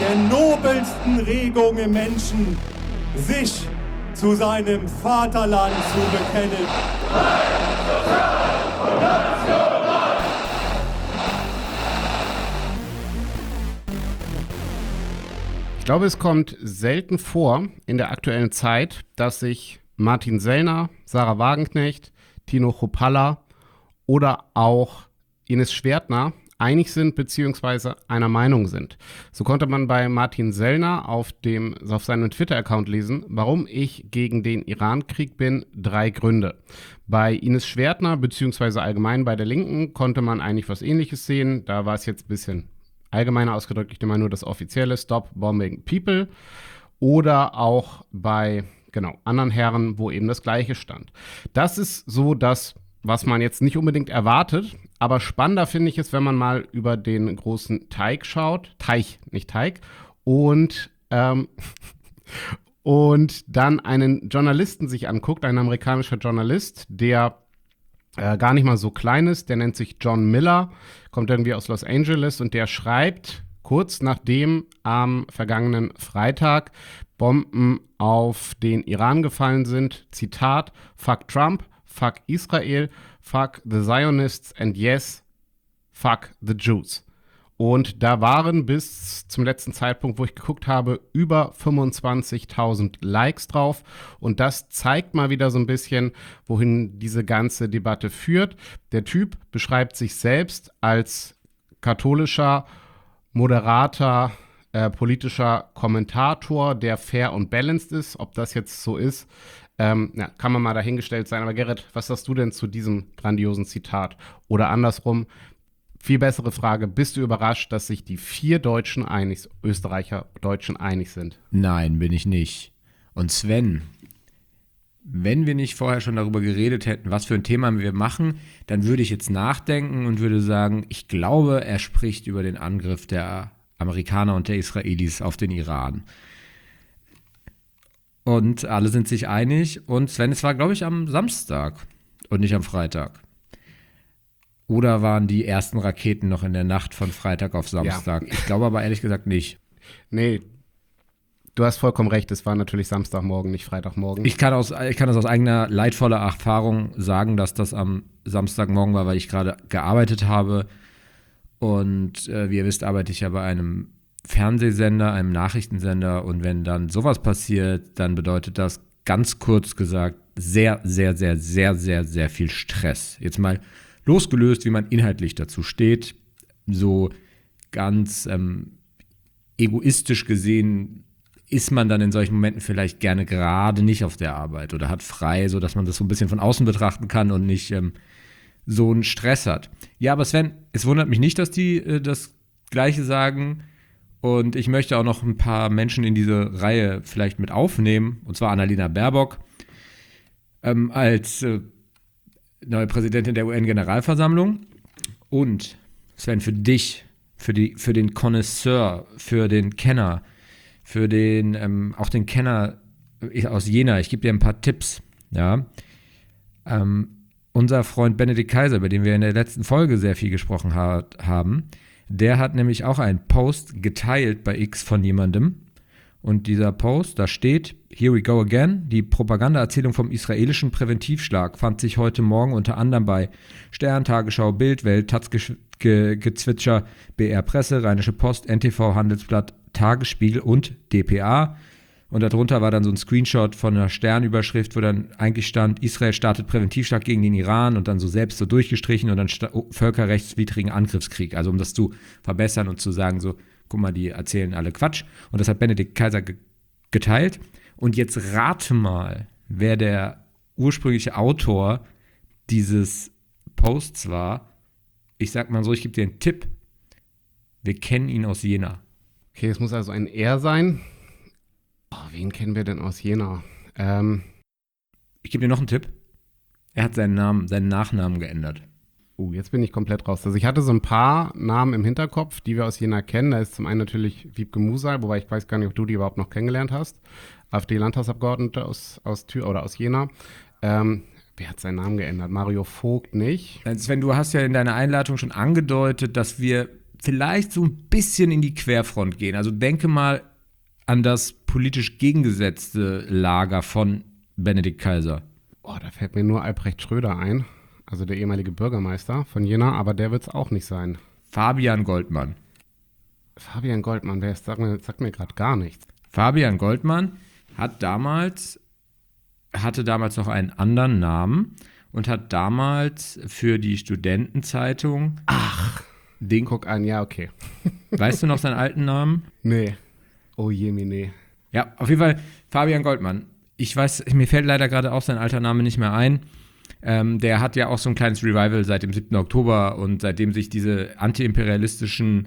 der nobelsten Regung im Menschen, sich zu seinem Vaterland zu bekennen. Ich glaube, es kommt selten vor in der aktuellen Zeit, dass sich Martin Sellner, Sarah Wagenknecht, Tino Chrupalla oder auch Ines Schwertner einig sind bzw. einer Meinung sind. So konnte man bei Martin Sellner auf seinem Twitter-Account lesen, warum ich gegen den Iran-Krieg bin, 3 Gründe. Bei Ines Schwertner bzw. allgemein bei der Linken konnte man eigentlich was Ähnliches sehen. Da war es jetzt ein bisschen allgemeiner ausgedrückt, ich nehme mal nur das offizielle Stop Bombing People. Oder auch bei anderen Herren, wo eben das Gleiche stand. Das ist so das, was man jetzt nicht unbedingt erwartet, aber spannender finde ich es, wenn man mal über den großen Teich schaut, nicht Teig, und dann einen Journalisten sich anguckt, ein amerikanischer Journalist, der gar nicht mal so klein ist, der nennt sich John Miller, kommt irgendwie aus Los Angeles und der schreibt, kurz nachdem am vergangenen Freitag Bomben auf den Iran gefallen sind, Zitat, fuck Trump, fuck Israel, fuck the Zionists and yes, fuck the Jews. Und da waren bis zum letzten Zeitpunkt, wo ich geguckt habe, über 25.000 Likes drauf. Und das zeigt mal wieder so ein bisschen, wohin diese ganze Debatte führt. Der Typ beschreibt sich selbst als katholischer, moderater, politischer Kommentator, der fair und balanced ist. Ob das jetzt so ist, kann man mal dahingestellt sein. Aber Gerrit, was sagst du denn zu diesem grandiosen Zitat? Oder andersrum, viel bessere Frage, bist du überrascht, dass sich die 4 Österreicher Deutschen einig sind? Nein, bin ich nicht. Und Sven, wenn wir nicht vorher schon darüber geredet hätten, was für ein Thema wir machen, dann würde ich jetzt nachdenken und würde sagen, ich glaube, er spricht über den Angriff der Amerikaner und der Israelis auf den Iran. Und alle sind sich einig. Und Sven, es war, glaube ich, am Samstag und nicht am Freitag. Oder waren die ersten Raketen noch in der Nacht von Freitag auf Samstag? Ja. Ich glaube aber ehrlich gesagt nicht. Nee, du hast vollkommen recht. Es war natürlich Samstagmorgen, nicht Freitagmorgen. Ich kann das aus eigener leidvoller Erfahrung sagen, dass das am Samstagmorgen war, weil ich gerade gearbeitet habe. Und wie ihr wisst, arbeite ich ja bei einem Fernsehsender, einem Nachrichtensender. Und wenn dann sowas passiert, dann bedeutet das ganz kurz gesagt sehr, sehr, sehr, sehr, sehr, sehr viel Stress. Jetzt mal losgelöst, wie man inhaltlich dazu steht, so ganz egoistisch gesehen ist man dann in solchen Momenten vielleicht gerne gerade nicht auf der Arbeit oder hat frei, sodass man das so ein bisschen von außen betrachten kann und nicht so einen Stress hat. Ja, aber Sven, es wundert mich nicht, dass die das Gleiche sagen und ich möchte auch noch ein paar Menschen in diese Reihe vielleicht mit aufnehmen, und zwar Annalena Baerbock als neue Präsidentin der UN-Generalversammlung. Und Sven, für dich, für den Connoisseur, für den Kenner, für den, auch den Kenner aus Jena, ich gebe dir ein paar Tipps, ja. Unser Freund Benedikt Kaiser, über den wir in der letzten Folge sehr viel gesprochen haben, der hat nämlich auch einen Post geteilt bei X von jemandem. Und dieser Post, da steht, here we go again, die Propagandaerzählung vom israelischen Präventivschlag fand sich heute Morgen unter anderem bei Stern, Tagesschau, Bild, Welt, Taz-Gezwitscher, BR Presse, Rheinische Post, NTV, Handelsblatt, Tagesspiegel und dpa. Und darunter war dann so ein Screenshot von einer Sternüberschrift, wo dann eigentlich stand, Israel startet Präventivschlag gegen den Iran und dann so selbst so durchgestrichen und dann völkerrechtswidrigen Angriffskrieg. Also um das zu verbessern und zu sagen so, guck mal, die erzählen alle Quatsch. Und das hat Benedikt Kaiser geteilt. Und jetzt rate mal, wer der ursprüngliche Autor dieses Posts war. Ich sag mal so, ich gebe dir einen Tipp. Wir kennen ihn aus Jena. Okay, es muss also ein Er sein. Oh, wen kennen wir denn aus Jena? Ich gebe dir noch einen Tipp. Er hat seinen Nachnamen geändert. Jetzt bin ich komplett raus. Also ich hatte so ein paar Namen im Hinterkopf, die wir aus Jena kennen. Da ist zum einen natürlich Wiebke Musal, wobei ich weiß gar nicht, ob du die überhaupt noch kennengelernt hast. AfD-Landtagsabgeordnete aus Jena. Wer hat seinen Namen geändert? Mario Vogt nicht. Sven, du hast ja in deiner Einleitung schon angedeutet, dass wir vielleicht so ein bisschen in die Querfront gehen. Also denke mal an das politisch gegengesetzte Lager von Benedikt Kaiser. Oh, da fällt mir nur Albrecht Schröder ein, also der ehemalige Bürgermeister von Jena, aber der wird es auch nicht sein. Fabian Goldmann. Fabian Goldmann, wer ist, sagt mir gerade gar nichts. Fabian Goldmann hatte damals noch einen anderen Namen und hat damals für die Studentenzeitung Guck an, ja, okay. Weißt du noch seinen alten Namen? Nee. Oh je, nee. Ja, auf jeden Fall Fabian Goldmann. Ich weiß, mir fällt leider gerade auch sein alter Name nicht mehr ein. Der hat ja auch so ein kleines Revival seit dem 7. Oktober und seitdem sich diese antiimperialistischen,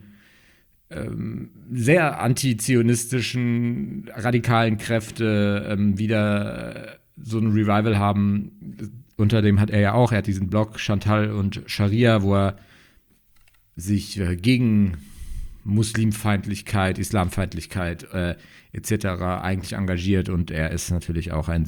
sehr antizionistischen, radikalen Kräfte wieder so ein Revival haben. Unter dem hat er hat diesen Blog Chantal und Scharia, wo er sich gegen Muslimfeindlichkeit, Islamfeindlichkeit etc. eigentlich engagiert und er ist natürlich auch er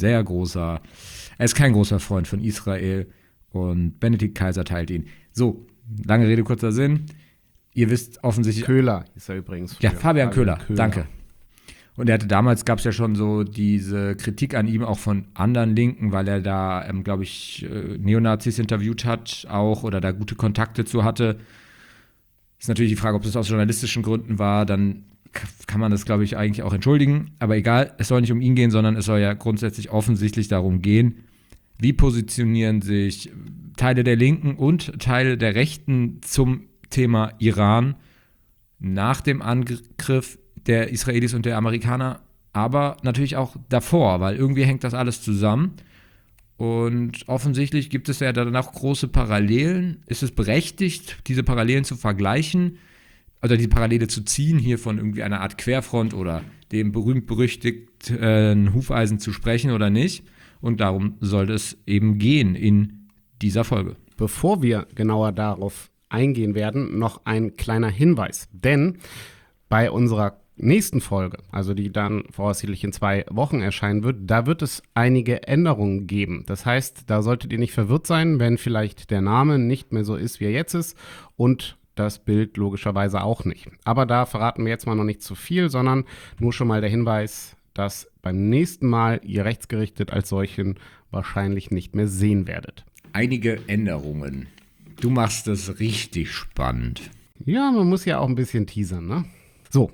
ist kein großer Freund von Israel und Benedikt Kaiser teilt ihn. So, lange Rede, kurzer Sinn. Ihr wisst offensichtlich... Köhler ist er übrigens. Ja, Fabian Köhler, danke. Und damals gab es ja schon so diese Kritik an ihm auch von anderen Linken, weil er da, glaube ich, Neonazis interviewt hat auch oder da gute Kontakte zu hatte. Ist natürlich die Frage, ob das aus journalistischen Gründen war, dann kann man das, glaube ich, eigentlich auch entschuldigen. Aber egal, es soll nicht um ihn gehen, sondern es soll ja grundsätzlich offensichtlich darum gehen, wie positionieren sich Teile der Linken und Teile der Rechten zum Thema Iran nach dem Angriff der Israelis und der Amerikaner, aber natürlich auch davor, weil irgendwie hängt das alles zusammen. Und offensichtlich gibt es ja dann auch große Parallelen. Ist es berechtigt, diese Parallelen zu vergleichen oder die Parallele zu ziehen, hier von irgendwie einer Art Querfront oder dem berühmt-berüchtigten Hufeisen zu sprechen oder nicht? Und darum sollte es eben gehen in dieser Folge. Bevor wir genauer darauf eingehen werden, noch ein kleiner Hinweis. Denn bei unserer nächsten Folge, also die dann voraussichtlich in 2 Wochen erscheinen wird, da wird es einige Änderungen geben. Das heißt, da solltet ihr nicht verwirrt sein, wenn vielleicht der Name nicht mehr so ist, wie er jetzt ist und das Bild logischerweise auch nicht. Aber da verraten wir jetzt mal noch nicht zu viel, sondern nur schon mal der Hinweis, dass beim nächsten Mal ihr rechtsgerichtet als solchen wahrscheinlich nicht mehr sehen werdet. Einige Änderungen. Du machst das richtig spannend. Ja, man muss ja auch ein bisschen teasern, ne? So.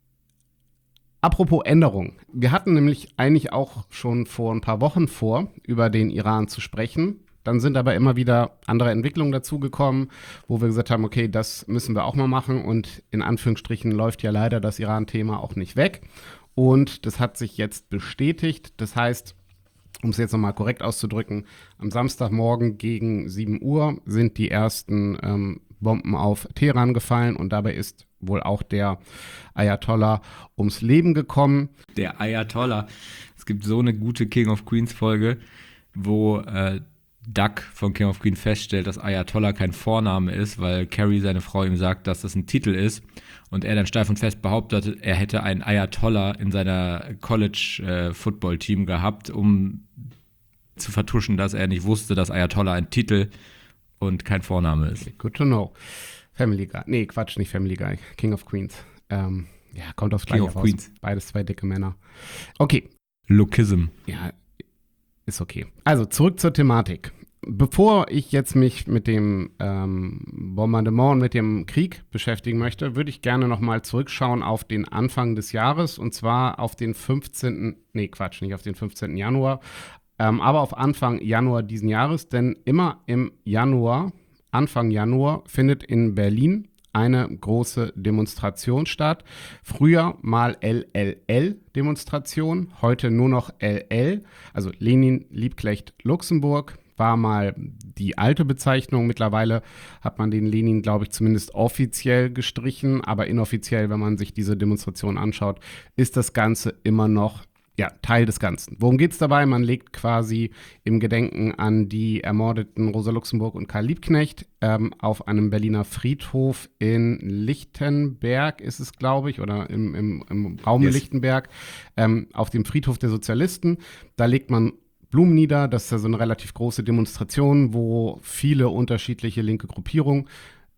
Apropos Änderung. Wir hatten nämlich eigentlich auch schon vor ein paar Wochen vor, über den Iran zu sprechen. Dann sind aber immer wieder andere Entwicklungen dazugekommen, wo wir gesagt haben, okay, das müssen wir auch mal machen. Und in Anführungsstrichen läuft ja leider das Iran-Thema auch nicht weg. Und das hat sich jetzt bestätigt. Das heißt, um es jetzt nochmal korrekt auszudrücken, am Samstagmorgen gegen 7 Uhr sind die ersten Bomben auf Teheran gefallen und dabei ist wohl auch der Ayatollah ums Leben gekommen. Der Ayatollah. Es gibt so eine gute King of Queens Folge, wo Doug von King of Queens feststellt, dass Ayatollah kein Vorname ist, weil Carrie, seine Frau, ihm sagt, dass das ein Titel ist und er dann steif und fest behauptet, er hätte einen Ayatollah in seiner College-Football-Team gehabt, um zu vertuschen, dass er nicht wusste, dass Ayatollah ein Titel und kein Vorname ist. Good to know. Family Guy. Nee, Quatsch, nicht Family Guy. King of Queens. Ja, kommt aufs Gleiche raus. King of Queens. Beides 2 dicke Männer. Okay. Lookism. Ja, ist okay. Also, zurück zur Thematik. Bevor ich jetzt mich mit dem Bombardement und mit dem Krieg beschäftigen möchte, würde ich gerne nochmal zurückschauen auf den Anfang des Jahres und zwar auf den 15. Januar, aber auf Anfang Januar diesen Jahres, denn immer im Januar, Anfang Januar, findet in Berlin eine große Demonstration statt. Früher mal LLL-Demonstration, heute nur noch LL, also Lenin, Liebknecht, Luxemburg, war mal die alte Bezeichnung. Mittlerweile hat man den Lenin, glaube ich, zumindest offiziell gestrichen, aber inoffiziell, wenn man sich diese Demonstration anschaut, ist das Ganze immer noch Teil des Ganzen. Worum geht es dabei? Man legt quasi im Gedenken an die ermordeten Rosa Luxemburg und Karl Liebknecht auf einem Berliner Friedhof in Lichtenberg ist es, glaube ich, oder im Raum Lichtenberg, auf dem Friedhof der Sozialisten. Da legt man Blumen nieder. Das ist ja so eine relativ große Demonstration, wo viele unterschiedliche linke Gruppierungen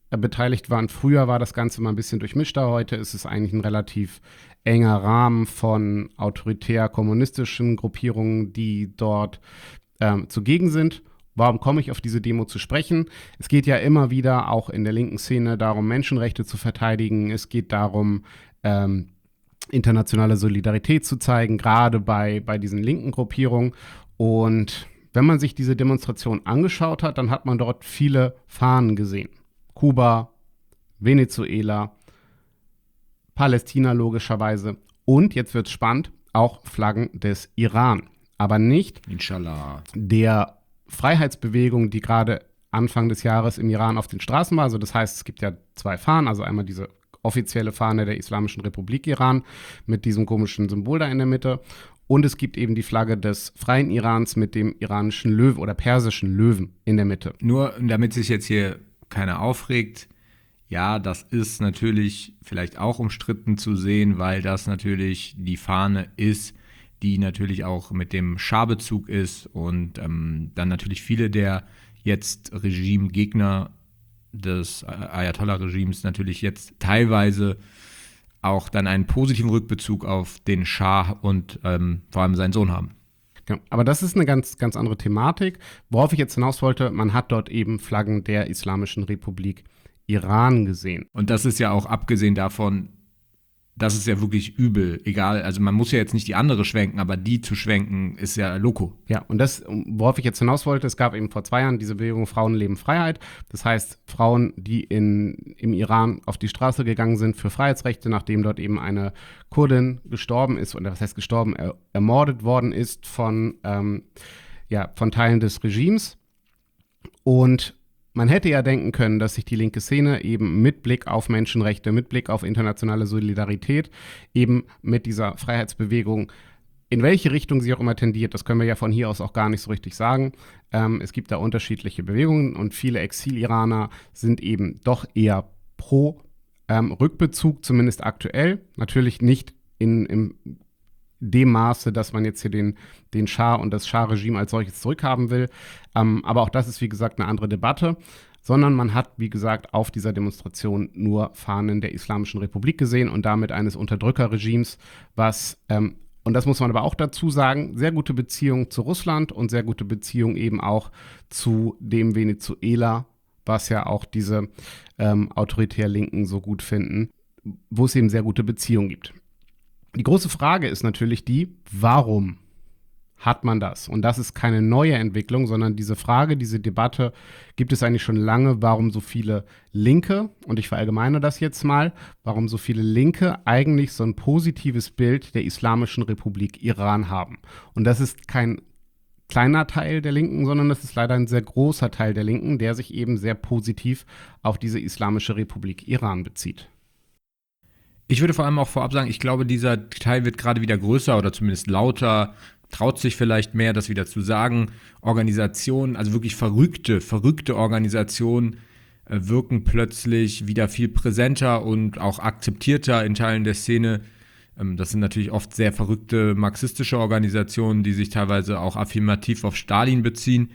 beteiligt waren. Früher war das Ganze mal ein bisschen durchmischter, heute ist es eigentlich ein relativ enger Rahmen von autoritär-kommunistischen Gruppierungen, die dort zugegen sind. Warum komme ich auf diese Demo zu sprechen? Es geht ja immer wieder auch in der linken Szene darum, Menschenrechte zu verteidigen. Es geht darum, internationale Solidarität zu zeigen, gerade bei diesen linken Gruppierungen. Und wenn man sich diese Demonstration angeschaut hat, dann hat man dort viele Fahnen gesehen. Kuba, Venezuela, Palästina logischerweise und, jetzt wird's spannend, auch Flaggen des Iran. Aber nicht Inshallah. Der Freiheitsbewegung, die gerade Anfang des Jahres im Iran auf den Straßen war. Also das heißt, es gibt ja 2 Fahnen, also einmal diese offizielle Fahne der Islamischen Republik Iran mit diesem komischen Symbol da in der Mitte. Und es gibt eben die Flagge des freien Irans mit dem iranischen Löwen oder persischen Löwen in der Mitte. Nur, damit sich jetzt hier keiner aufregt, ja, das ist natürlich vielleicht auch umstritten zu sehen, weil das natürlich die Fahne ist, die natürlich auch mit dem Schah-Bezug ist und dann natürlich viele der jetzt Regimegegner des Ayatollah-Regimes natürlich jetzt teilweise auch dann einen positiven Rückbezug auf den Schah und vor allem seinen Sohn haben. Genau. Aber das ist eine ganz, ganz andere Thematik. Worauf ich jetzt hinaus wollte, man hat dort eben Flaggen der Islamischen Republik Iran gesehen. Und das ist ja auch abgesehen davon, das ist ja wirklich übel. Egal, also man muss ja jetzt nicht die andere schwenken, aber die zu schwenken ist ja Loco. Ja, und das, worauf ich jetzt hinaus wollte, es gab eben vor 2 Jahren diese Bewegung Frauen, Leben, Freiheit. Das heißt, Frauen, die im Iran auf die Straße gegangen sind für Freiheitsrechte, nachdem dort eben eine Kurdin gestorben ist, oder was heißt gestorben, ermordet worden ist von Teilen des Regimes. Und man hätte ja denken können, dass sich die linke Szene eben mit Blick auf Menschenrechte, mit Blick auf internationale Solidarität, eben mit dieser Freiheitsbewegung, in welche Richtung sie auch immer tendiert, das können wir ja von hier aus auch gar nicht so richtig sagen. Es gibt da unterschiedliche Bewegungen und viele Exil-Iraner sind eben doch eher pro Rückbezug, zumindest aktuell. Natürlich nicht in dem Maße, dass man jetzt hier den Schah und das Schah-Regime als solches zurückhaben will. Aber auch das ist, wie gesagt, eine andere Debatte. Sondern man hat, wie gesagt, auf dieser Demonstration nur Fahnen der Islamischen Republik gesehen und damit eines Unterdrückerregimes, was, und das muss man aber auch dazu sagen, sehr gute Beziehungen zu Russland und sehr gute Beziehungen eben auch zu dem Venezuela, was ja auch diese autoritär Linken so gut finden, wo es eben sehr gute Beziehungen gibt. Die große Frage ist natürlich die, warum hat man das? Und das ist keine neue Entwicklung, sondern diese Frage, diese Debatte gibt es eigentlich schon lange, warum so viele Linke, und ich verallgemeine das jetzt mal, warum so viele Linke eigentlich so ein positives Bild der Islamischen Republik Iran haben. Und das ist kein kleiner Teil der Linken, sondern das ist leider ein sehr großer Teil der Linken, der sich eben sehr positiv auf diese Islamische Republik Iran bezieht. Ich würde vor allem auch vorab sagen, ich glaube, dieser Teil wird gerade wieder größer oder zumindest lauter, traut sich vielleicht mehr, das wieder zu sagen. Organisationen, also wirklich verrückte Organisationen wirken plötzlich wieder viel präsenter und auch akzeptierter in Teilen der Szene. Das sind natürlich oft sehr verrückte marxistische Organisationen, die sich teilweise auch affirmativ auf Stalin beziehen.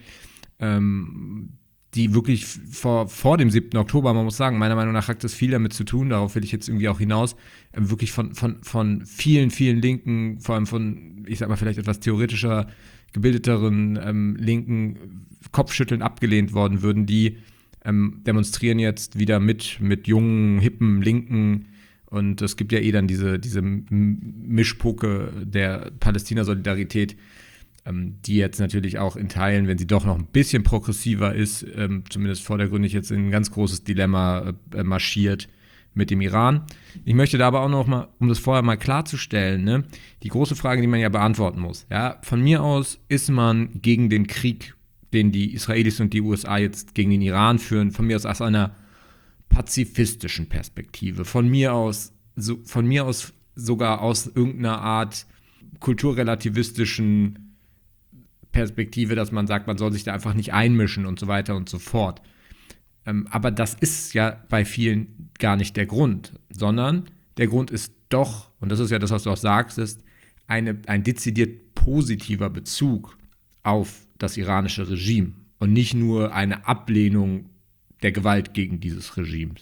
Die wirklich vor dem 7. Oktober, man muss sagen, meiner Meinung nach hat das viel damit zu tun, darauf will ich jetzt irgendwie auch hinaus, wirklich von vielen Linken, vor allem von, ich sag mal, vielleicht etwas theoretischer, gebildeteren Linken Kopfschütteln abgelehnt worden würden, die demonstrieren jetzt wieder mit jungen, hippen Linken und es gibt ja dann diese Mischpoke der Palästina-Solidarität, die jetzt natürlich auch in Teilen, wenn sie doch noch ein bisschen progressiver ist, zumindest vordergründig jetzt in ein ganz großes Dilemma marschiert mit dem Iran. Ich möchte da aber auch noch mal, um das vorher mal klarzustellen, ne, die große Frage, die man ja beantworten muss. Ja, von mir aus ist man gegen den Krieg, den die Israelis und die USA jetzt gegen den Iran führen, von mir aus einer pazifistischen Perspektive, von mir aus sogar aus irgendeiner Art kulturrelativistischen Perspektive, dass man sagt, man soll sich da einfach nicht einmischen und so weiter und so fort. Aber das ist ja bei vielen gar nicht der Grund, sondern der Grund ist doch, und das ist ja das, was du auch sagst, ist ein dezidiert positiver Bezug auf das iranische Regime und nicht nur eine Ablehnung der Gewalt gegen dieses Regime.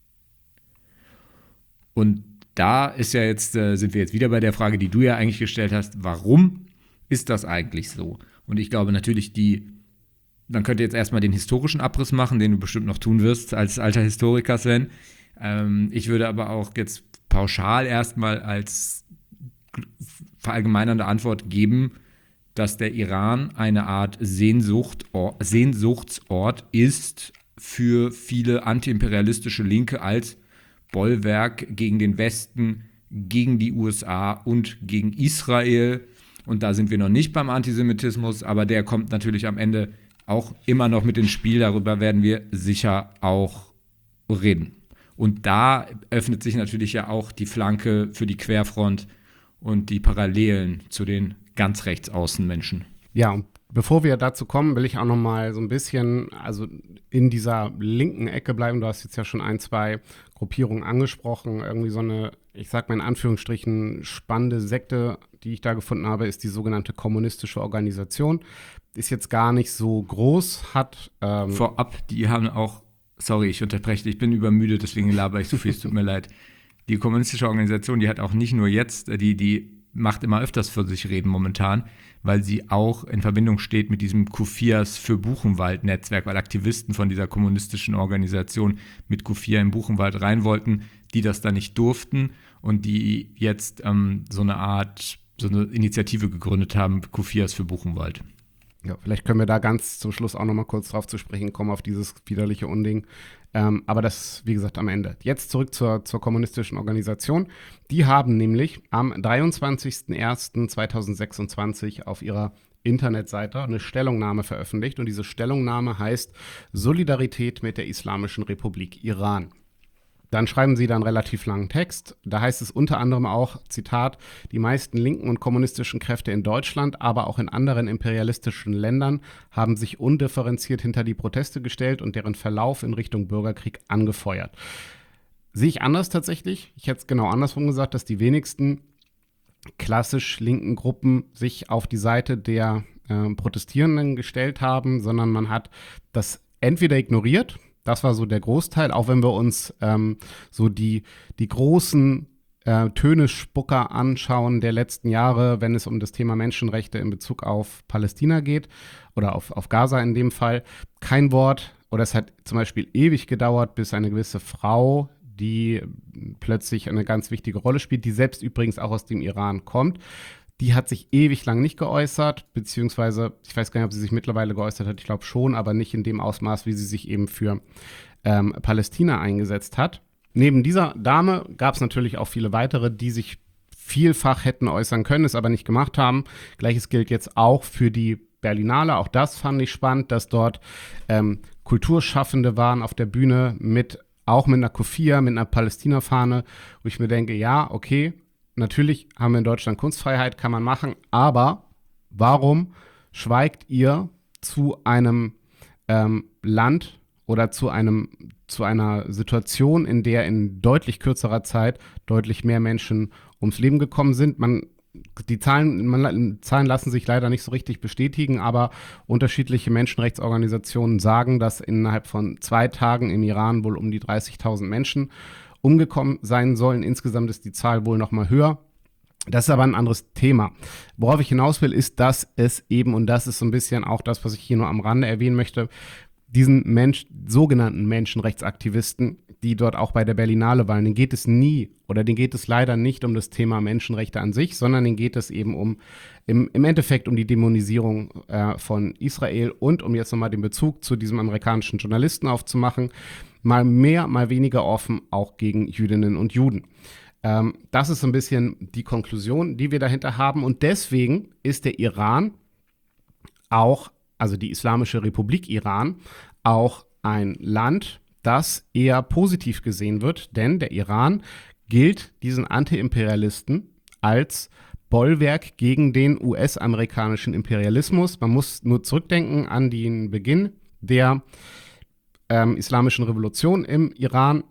Und da ist ja jetzt, sind wir jetzt wieder bei der Frage, die du ja eigentlich gestellt hast, warum ist das eigentlich so? Und ich glaube natürlich, man könnte jetzt erstmal den historischen Abriss machen, den du bestimmt noch tun wirst als alter Historiker, Sven. Ich würde aber auch jetzt pauschal erstmal als verallgemeinernde Antwort geben, dass der Iran eine Art Sehnsuchtsort ist für viele antiimperialistische Linke als Bollwerk gegen den Westen, gegen die USA und gegen Israel. Und da sind wir noch nicht beim Antisemitismus, aber der kommt natürlich am Ende auch immer noch mit ins Spiel. Darüber werden wir sicher auch reden. Und da öffnet sich natürlich ja auch die Flanke für die Querfront und die Parallelen zu den ganz Rechtsaußenmenschen. Ja, und bevor wir dazu kommen, will ich auch noch mal so ein bisschen, also in dieser linken Ecke bleiben. Du hast jetzt ja schon 1, 2 Gruppierungen angesprochen. Irgendwie so eine, ich sag mal in Anführungsstrichen, spannende Sekte, die ich da gefunden habe, ist die sogenannte kommunistische Organisation. Ist jetzt gar nicht so groß, hat Vorab, die haben auch, sorry, ich unterbreche, ich bin übermüdet, deswegen laber ich so viel, es tut mir leid. Die kommunistische Organisation, die hat auch nicht nur jetzt, die macht immer öfters für sich reden momentan, weil sie auch in Verbindung steht mit diesem Kufias für Buchenwald-Netzwerk, weil Aktivisten von dieser kommunistischen Organisation mit Kufia in Buchenwald rein wollten, die das dann nicht durften und die jetzt so eine Initiative gegründet haben, Kufias für Buchenwald. Ja, vielleicht können wir da ganz zum Schluss auch noch mal kurz drauf zu sprechen kommen, auf dieses widerliche Unding. Aber das, wie gesagt, am Ende. Jetzt zurück zur kommunistischen Organisation. Die haben nämlich am 23.01.2026 auf ihrer Internetseite eine Stellungnahme veröffentlicht. Und diese Stellungnahme heißt Solidarität mit der Islamischen Republik Iran. Dann schreiben sie da einen relativ langen Text. Da heißt es unter anderem auch, Zitat, die meisten linken und kommunistischen Kräfte in Deutschland, aber auch in anderen imperialistischen Ländern haben sich undifferenziert hinter die Proteste gestellt und deren Verlauf in Richtung Bürgerkrieg angefeuert. Sehe ich anders tatsächlich. Ich hätte es genau andersrum gesagt, dass die wenigsten klassisch linken Gruppen sich auf die Seite der Protestierenden gestellt haben, sondern man hat das entweder ignoriert. Das war so der Großteil, auch wenn wir uns so die großen Tönespucker anschauen der letzten Jahre, wenn es um das Thema Menschenrechte in Bezug auf Palästina geht oder auf Gaza in dem Fall. Kein Wort, oder es hat zum Beispiel ewig gedauert, bis eine gewisse Frau, die plötzlich eine ganz wichtige Rolle spielt, die selbst übrigens auch aus dem Iran kommt, die hat sich ewig lang nicht geäußert, beziehungsweise, ich weiß gar nicht, ob sie sich mittlerweile geäußert hat, ich glaube schon, aber nicht in dem Ausmaß, wie sie sich eben für Palästina eingesetzt hat. Neben dieser Dame gab es natürlich auch viele weitere, die sich vielfach hätten äußern können, es aber nicht gemacht haben. Gleiches gilt jetzt auch für die Berlinale. Auch das fand ich spannend, dass dort Kulturschaffende waren auf der Bühne auch mit einer Kufia, mit einer Palästina-Fahne, wo ich mir denke, ja, okay, natürlich haben wir in Deutschland Kunstfreiheit, kann man machen, aber warum schweigt ihr zu einem Land oder zu einer Situation, in der in deutlich kürzerer Zeit deutlich mehr Menschen ums Leben gekommen sind? Die Zahlen lassen sich leider nicht so richtig bestätigen, aber unterschiedliche Menschenrechtsorganisationen sagen, dass innerhalb von 2 Tagen im Iran wohl um die 30.000 Menschen umgekommen sein sollen. Insgesamt ist die Zahl wohl noch mal höher. Das ist aber ein anderes Thema. Worauf ich hinaus will, ist, dass es eben, und das ist so ein bisschen auch das, was ich hier nur am Rande erwähnen möchte, diesen sogenannten Menschenrechtsaktivisten, die dort auch bei der Berlinale waren, denen geht es leider nicht um das Thema Menschenrechte an sich, sondern denen geht es eben im Endeffekt um die Dämonisierung von Israel und um jetzt nochmal den Bezug zu diesem amerikanischen Journalisten aufzumachen, mal mehr, mal weniger offen auch gegen Jüdinnen und Juden. Das ist so ein bisschen die Konklusion, die wir dahinter haben, und deswegen ist der Iran auch, also die Islamische Republik Iran, auch ein Land, das eher positiv gesehen wird, denn der Iran gilt diesen Anti-Imperialisten als Bollwerk gegen den US-amerikanischen Imperialismus. Man muss nur zurückdenken an den Beginn der Islamischen Revolution im Iran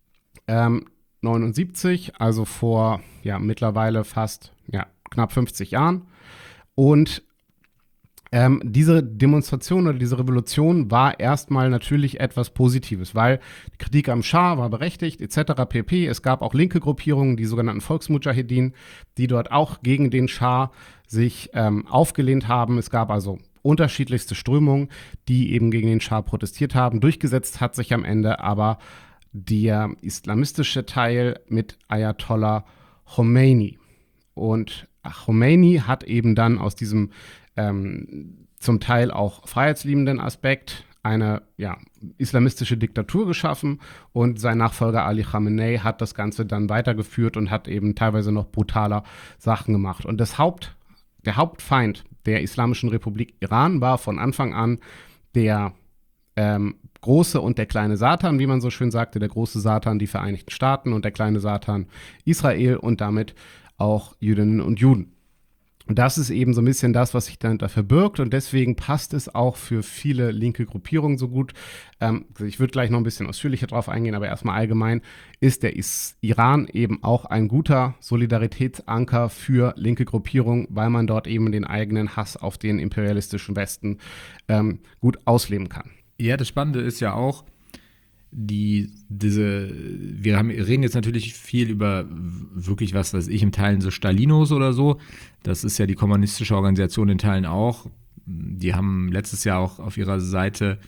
79, also vor mittlerweile fast knapp 50 Jahren. Und Diese Demonstration oder diese Revolution war erstmal natürlich etwas Positives, weil die Kritik am Schah war berechtigt, etc. pp. Es gab auch linke Gruppierungen, die sogenannten Volksmudschahedin, die dort auch gegen den Schah sich aufgelehnt haben. Es gab also unterschiedlichste Strömungen, die eben gegen den Schah protestiert haben. Durchgesetzt hat sich am Ende aber der islamistische Teil mit Ayatollah Khomeini. Und Khomeini hat eben dann aus diesem zum Teil auch freiheitsliebenden Aspekt eine islamistische Diktatur geschaffen und sein Nachfolger Ali Khamenei hat das Ganze dann weitergeführt und hat eben teilweise noch brutaler Sachen gemacht. Und der Hauptfeind der Islamischen Republik Iran war von Anfang an der große und der kleine Satan, wie man so schön sagte, der große Satan die Vereinigten Staaten und der kleine Satan Israel und damit auch Jüdinnen und Juden. Und das ist eben so ein bisschen das, was sich dahinter verbirgt und deswegen passt es auch für viele linke Gruppierungen so gut. Ich würde gleich noch ein bisschen ausführlicher drauf eingehen, aber erstmal allgemein ist der Iran eben auch ein guter Solidaritätsanker für linke Gruppierungen, weil man dort eben den eigenen Hass auf den imperialistischen Westen gut ausleben kann. Ja, das Spannende ist ja auch, wir reden jetzt natürlich viel über wirklich was weiß ich, in Teilen so Stalinos oder so. Das ist ja die kommunistische Organisation in Teilen auch. Die haben letztes Jahr auch auf ihrer Seite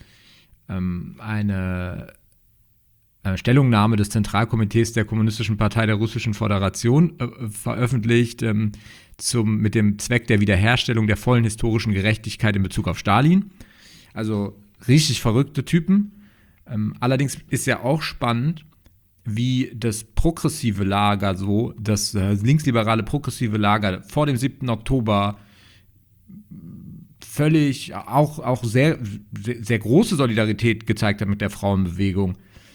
eine Stellungnahme des Zentralkomitees der Kommunistischen Partei der Russischen Föderation veröffentlicht mit dem Zweck der Wiederherstellung der vollen historischen Gerechtigkeit in Bezug auf Stalin. Also richtig verrückte Typen. Allerdings ist ja auch spannend, wie das progressive Lager, das linksliberale progressive Lager vor dem 7. Oktober völlig auch sehr, sehr, sehr große Solidarität gezeigt hat mit der Frauenbewegung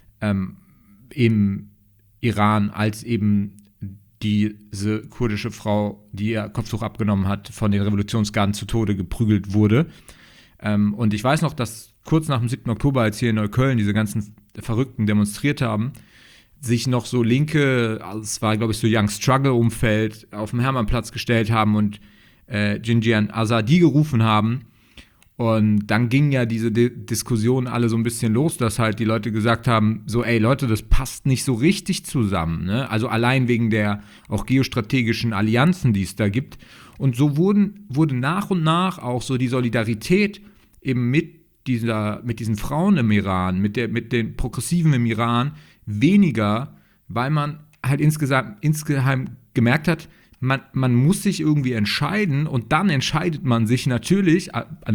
im Iran, als eben diese kurdische Frau, die ihr Kopftuch abgenommen hat, von den Revolutionsgarden zu Tode geprügelt wurde. Und ich weiß noch, dass kurz nach dem 7. Oktober, als hier in Neukölln diese ganzen Verrückten demonstriert haben, sich noch so Linke, es war, glaube ich, so Young Struggle-Umfeld, auf dem Hermannplatz gestellt haben und Jinjian Azadi gerufen haben. Und dann ging ja diese Diskussion alle so ein bisschen los, dass halt die Leute gesagt haben, so, ey Leute, das passt nicht so richtig zusammen, ne? Also allein wegen der auch geostrategischen Allianzen, die es da gibt. Und so wurde nach und nach auch so die Solidarität eben mit diesen Frauen im Iran, mit den Progressiven im Iran weniger, weil man halt insgeheim gemerkt hat, man muss sich irgendwie entscheiden und dann entscheidet man sich natürlich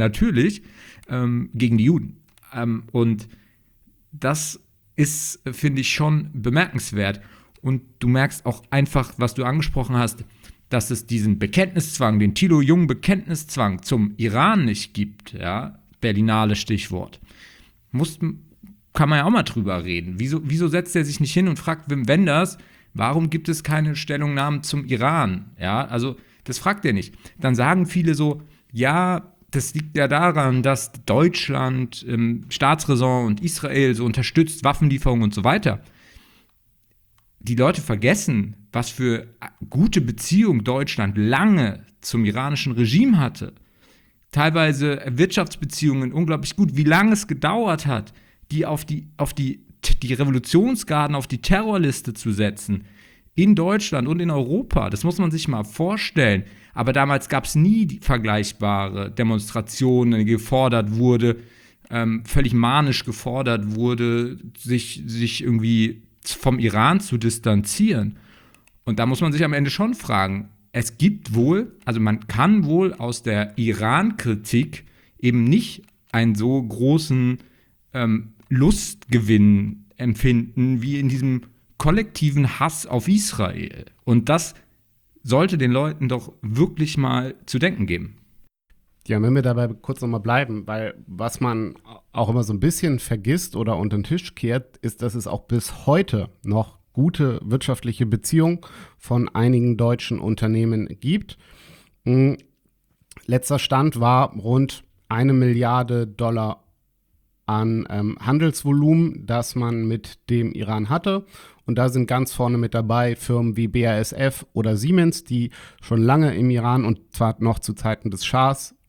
gegen die Juden. Und das ist, finde ich, schon bemerkenswert. Und du merkst auch einfach, was du angesprochen hast, dass es diesen Bekenntniszwang, den Thilo Jung Bekenntniszwang zum Iran nicht gibt, ja, Berlinale Stichwort. Kann man ja auch mal drüber reden. Wieso setzt er sich nicht hin und fragt Wim Wenders, warum gibt es keine Stellungnahmen zum Iran? Ja, also das fragt er nicht. Dann sagen viele so, ja, das liegt ja daran, dass Deutschland Staatsräson und Israel so unterstützt, Waffenlieferungen und so weiter. Die Leute vergessen, was für gute Beziehung Deutschland lange zum iranischen Regime hatte. Teilweise Wirtschaftsbeziehungen unglaublich gut, wie lange es gedauert hat, die auf die Revolutionsgarden auf die Terrorliste zu setzen. In Deutschland und in Europa. Das muss man sich mal vorstellen. Aber damals gab es nie vergleichbare Demonstrationen, gefordert wurde, völlig manisch gefordert wurde, sich irgendwie vom Iran zu distanzieren. Und da muss man sich am Ende schon fragen, es gibt wohl, also man kann wohl aus der Iran-Kritik eben nicht einen so großen Lustgewinn empfinden wie in diesem kollektiven Hass auf Israel. Und das sollte den Leuten doch wirklich mal zu denken geben. Ja, wenn wir dabei kurz nochmal bleiben, weil was man auch immer so ein bisschen vergisst oder unter den Tisch kehrt, ist, dass es auch bis heute noch gute wirtschaftliche Beziehungen von einigen deutschen Unternehmen gibt. Letzter Stand war rund 1 Milliarde Dollar an Handelsvolumen, das man mit dem Iran hatte. Und da sind ganz vorne mit dabei Firmen wie BASF oder Siemens, die schon lange im Iran und zwar noch zu Zeiten des Schahs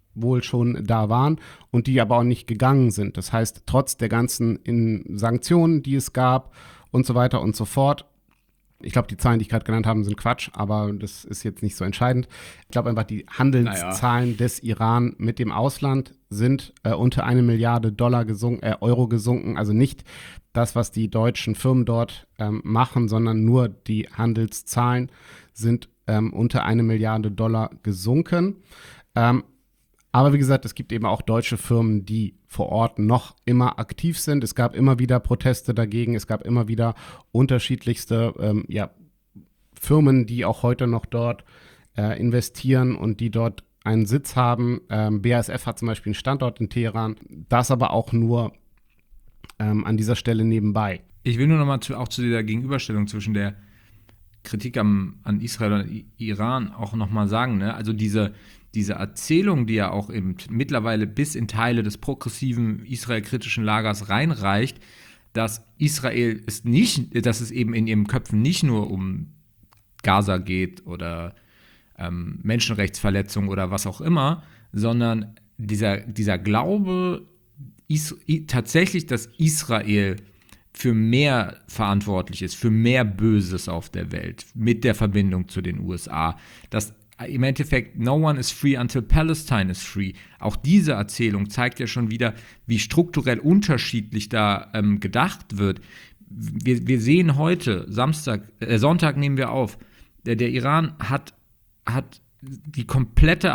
wohl schon da waren und die aber auch nicht gegangen sind. Das heißt, trotz der ganzen Sanktionen, die es gab und so weiter und so fort. Ich glaube, die Zahlen, die ich gerade genannt habe, sind Quatsch, aber das ist jetzt nicht so entscheidend. Ich glaube einfach, die Handelszahlen des Iran mit dem Ausland sind unter 1 Milliarde Euro gesunken. Also nicht das, was die deutschen Firmen dort machen, sondern nur die Handelszahlen sind unter 1 Milliarde Dollar gesunken. Aber wie gesagt, es gibt eben auch deutsche Firmen, die vor Ort noch immer aktiv sind. Es gab immer wieder Proteste dagegen. Es gab immer wieder unterschiedlichste Firmen, die auch heute noch dort investieren und die dort einen Sitz haben. BASF hat zum Beispiel einen Standort in Teheran. Das aber auch nur an dieser Stelle nebenbei. Ich will nur noch mal auch zu dieser Gegenüberstellung zwischen der Kritik an Israel und Iran auch noch mal sagen, ne? Also diese Erzählung, die ja auch eben mittlerweile bis in Teile des progressiven israelkritischen Lagers reinreicht, dass Israel dass es eben in ihren Köpfen nicht nur um Gaza geht oder Menschenrechtsverletzungen oder was auch immer, sondern dieser Glaube tatsächlich, dass Israel für mehr verantwortlich ist, für mehr Böses auf der Welt, mit der Verbindung zu den USA, dass im Endeffekt no one is free until Palestine is free. Auch diese Erzählung zeigt ja schon wieder, wie strukturell unterschiedlich da gedacht wird. Wir sehen heute, Sonntag nehmen wir auf, der Iran hat die komplette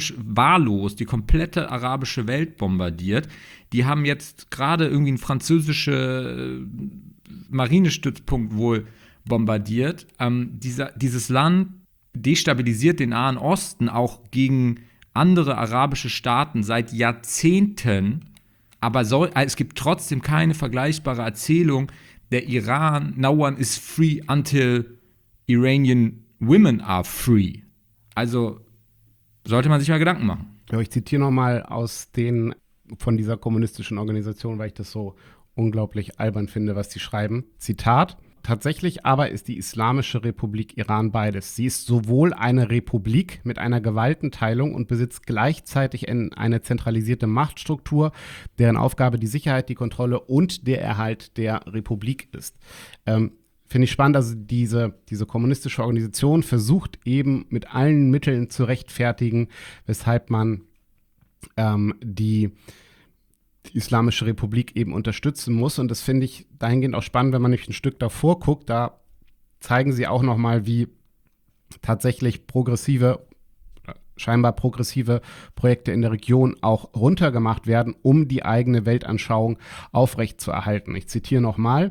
arabische Welt bombardiert. Die haben jetzt gerade irgendwie einen französischen Marinestützpunkt wohl bombardiert. Dieses Land destabilisiert den Nahen Osten auch gegen andere arabische Staaten seit Jahrzehnten, aber es gibt trotzdem keine vergleichbare Erzählung, der Iran, no one is free until Iranian women are free. Also sollte man sich mal Gedanken machen. Ja, ich zitiere nochmal von dieser kommunistischen Organisation, weil ich das so unglaublich albern finde, was die schreiben. Zitat: Tatsächlich aber ist die Islamische Republik Iran beides. Sie ist sowohl eine Republik mit einer Gewaltenteilung und besitzt gleichzeitig eine zentralisierte Machtstruktur, deren Aufgabe die Sicherheit, die Kontrolle und der Erhalt der Republik ist. Finde ich spannend, also diese kommunistische Organisation versucht eben mit allen Mitteln zu rechtfertigen, weshalb man die Islamische Republik eben unterstützen muss. Und das finde ich dahingehend auch spannend, wenn man nämlich ein Stück davor guckt. Da zeigen sie auch nochmal, wie tatsächlich scheinbar progressive Projekte in der Region auch runtergemacht werden, um die eigene Weltanschauung aufrechtzuerhalten. Ich zitiere nochmal.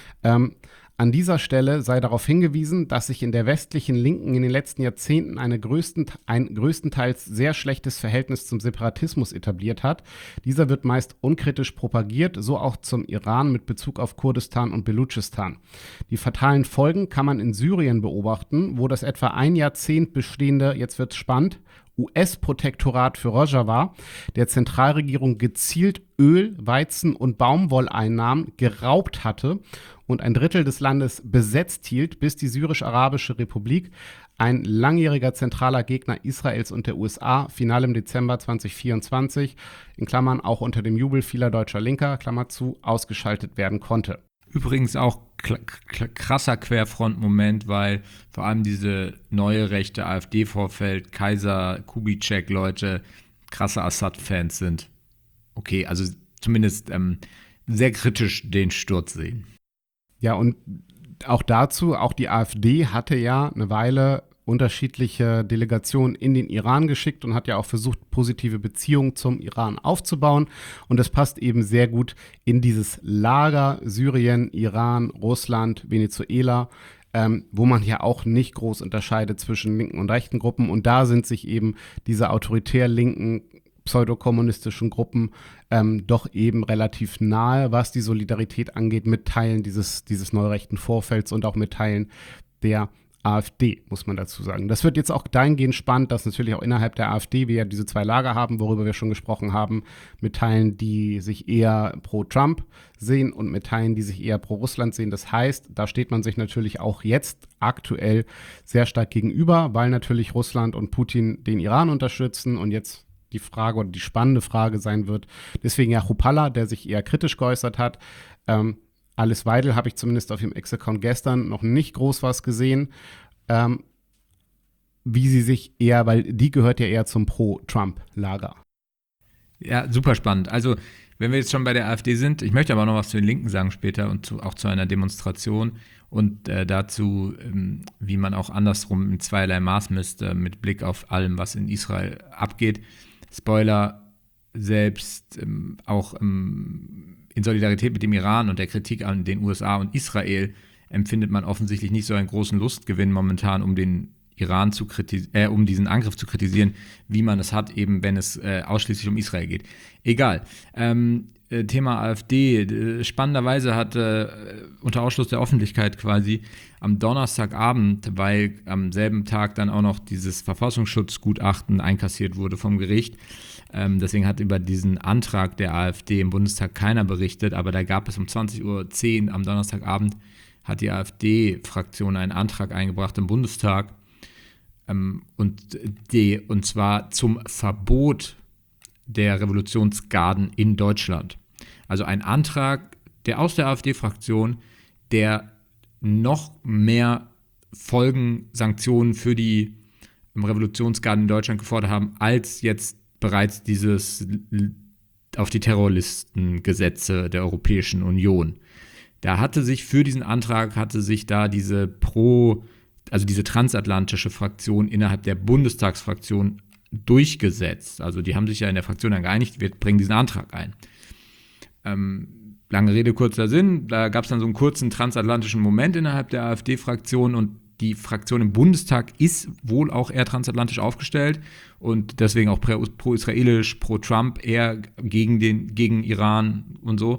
An dieser Stelle sei darauf hingewiesen, dass sich in der westlichen Linken in den letzten Jahrzehnten ein größtenteils sehr schlechtes Verhältnis zum Separatismus etabliert hat. Dieser wird meist unkritisch propagiert, so auch zum Iran mit Bezug auf Kurdistan und Belutschistan. Die fatalen Folgen kann man in Syrien beobachten, wo das etwa ein Jahrzehnt bestehende, jetzt wird's spannend, US-Protektorat für Rojava der Zentralregierung gezielt Öl-, Weizen- und Baumwolleinnahmen geraubt hatte und ein Drittel des Landes besetzt hielt, bis die Syrisch-Arabische Republik, ein langjähriger zentraler Gegner Israels und der USA, final im Dezember 2024, in Klammern auch unter dem Jubel vieler deutscher Linker, Klammer zu, ausgeschaltet werden konnte. Übrigens auch krasser Querfrontmoment, weil vor allem diese neue rechte AfD-Vorfeld, Kaiser, Kubitschek-Leute, krasse Assad-Fans sind. Okay, also zumindest sehr kritisch den Sturz sehen. Ja, und auch dazu, auch die AfD hatte ja eine Weile unterschiedliche Delegationen in den Iran geschickt und hat ja auch versucht, positive Beziehungen zum Iran aufzubauen. Und das passt eben sehr gut in dieses Lager Syrien, Iran, Russland, Venezuela, wo man ja auch nicht groß unterscheidet zwischen linken und rechten Gruppen. Und da sind sich eben diese autoritär linken pseudokommunistischen Gruppen doch eben relativ nahe, was die Solidarität angeht, mit Teilen dieses neurechten Vorfelds und auch mit Teilen der AfD, muss man dazu sagen. Das wird jetzt auch dahingehend spannend, dass natürlich auch innerhalb der AfD wir ja diese zwei Lager haben, worüber wir schon gesprochen haben, mit Teilen, die sich eher pro Trump sehen und mit Teilen, die sich eher pro Russland sehen. Das heißt, da steht man sich natürlich auch jetzt aktuell sehr stark gegenüber, weil natürlich Russland und Putin den Iran unterstützen und jetzt die Frage oder die spannende Frage sein wird. Deswegen ja Chrupalla, der sich eher kritisch geäußert hat. Alice Weidel habe ich zumindest auf ihrem Ex-Account gestern noch nicht groß was gesehen. Wie sie sich eher, weil die gehört ja eher zum Pro-Trump-Lager. Ja, super spannend. Also, wenn wir jetzt schon bei der AfD sind, ich möchte aber noch was zu den Linken sagen später und auch zu einer Demonstration und dazu, wie man auch andersrum in zweierlei Maß misst, mit Blick auf allem, was in Israel abgeht. Spoiler, selbst auch in Solidarität mit dem Iran und der Kritik an den USA und Israel empfindet man offensichtlich nicht so einen großen Lustgewinn momentan, um den Iran um diesen Angriff zu kritisieren, wie man es hat, eben wenn es ausschließlich um Israel geht. Egal. Thema AfD. Spannenderweise hat unter Ausschluss der Öffentlichkeit quasi am Donnerstagabend, weil am selben Tag dann auch noch dieses Verfassungsschutzgutachten einkassiert wurde vom Gericht. Deswegen hat über diesen Antrag der AfD im Bundestag keiner berichtet, aber da gab es um 20:10 Uhr am Donnerstagabend hat die AfD-Fraktion einen Antrag eingebracht im Bundestag, und zwar zum Verbot der Revolutionsgarden in Deutschland. Also ein Antrag, der aus der AfD-Fraktion, der noch mehr Sanktionen für die Revolutionsgarden in Deutschland gefordert haben, als jetzt bereits dieses auf die Terrorlistengesetze der Europäischen Union. Da hatte sich für diesen Antrag diese transatlantische Fraktion innerhalb der Bundestagsfraktion durchgesetzt. Also die haben sich ja in der Fraktion dann geeinigt, wir bringen diesen Antrag ein. Lange Rede, kurzer Sinn, da gab es dann so einen kurzen transatlantischen Moment innerhalb der AfD-Fraktion und die Fraktion im Bundestag ist wohl auch eher transatlantisch aufgestellt und deswegen auch pro-israelisch, pro-Trump, eher gegen Iran und so.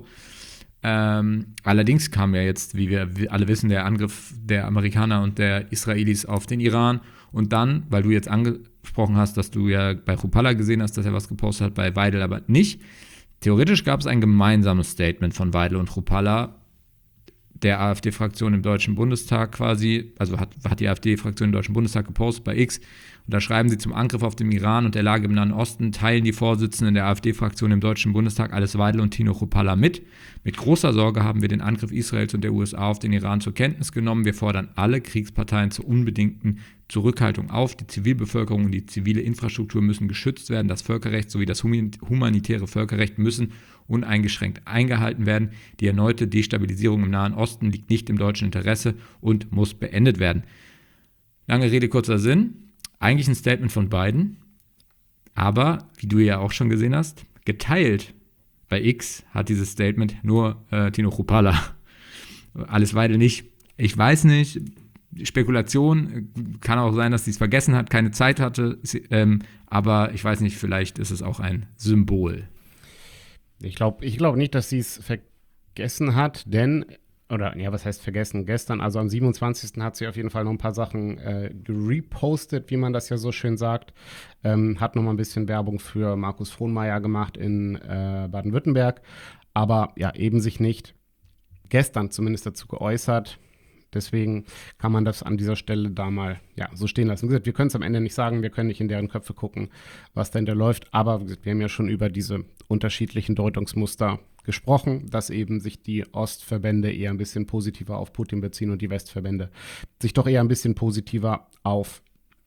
Allerdings kam ja jetzt, wie wir alle wissen, der Angriff der Amerikaner und der Israelis auf den Iran. Und dann, weil du jetzt angesprochen hast, dass du ja bei Chrupalla gesehen hast, dass er was gepostet hat, bei Weidel aber nicht. Theoretisch gab es ein gemeinsames Statement von Weidel und Chrupalla, der AfD-Fraktion im Deutschen Bundestag quasi, also hat die AfD-Fraktion im Deutschen Bundestag gepostet bei X. Und da schreiben sie zum Angriff auf den Iran und der Lage im Nahen Osten, teilen die Vorsitzenden der AfD-Fraktion im Deutschen Bundestag Alice Weidel und Tino Chrupalla mit. Mit großer Sorge haben wir den Angriff Israels und der USA auf den Iran zur Kenntnis genommen. Wir fordern alle Kriegsparteien zur unbedingten Zurückhaltung auf. Die Zivilbevölkerung und die zivile Infrastruktur müssen geschützt werden. Das Völkerrecht sowie das humanitäre Völkerrecht müssen uneingeschränkt eingehalten werden. Die erneute Destabilisierung im Nahen Osten liegt nicht im deutschen Interesse und muss beendet werden. Lange Rede, kurzer Sinn. Eigentlich ein Statement von beiden, aber, wie du ja auch schon gesehen hast, geteilt bei X hat dieses Statement nur Tino Chrupalla. Alice Weidel nicht. Ich weiß nicht, Spekulation, kann auch sein, dass sie es vergessen hat, keine Zeit hatte, aber ich weiß nicht, vielleicht ist es auch ein Symbol. Ich glaube nicht, dass sie es vergessen hat, denn was heißt vergessen? Gestern, also am 27. hat sie auf jeden Fall noch ein paar Sachen gerepostet, wie man das ja so schön sagt. Hat nochmal ein bisschen Werbung für Markus Frohnmayer gemacht in Baden-Württemberg, aber ja, eben sich nicht gestern zumindest dazu geäußert. Deswegen kann man das an dieser Stelle da mal so stehen lassen. Wie gesagt, wir können es am Ende nicht sagen, wir können nicht in deren Köpfe gucken, was denn da läuft, aber wir haben ja schon über diese unterschiedlichen Deutungsmuster gesprochen, dass eben sich die Ostverbände eher ein bisschen positiver auf Putin beziehen und die Westverbände sich doch eher ein bisschen positiver auf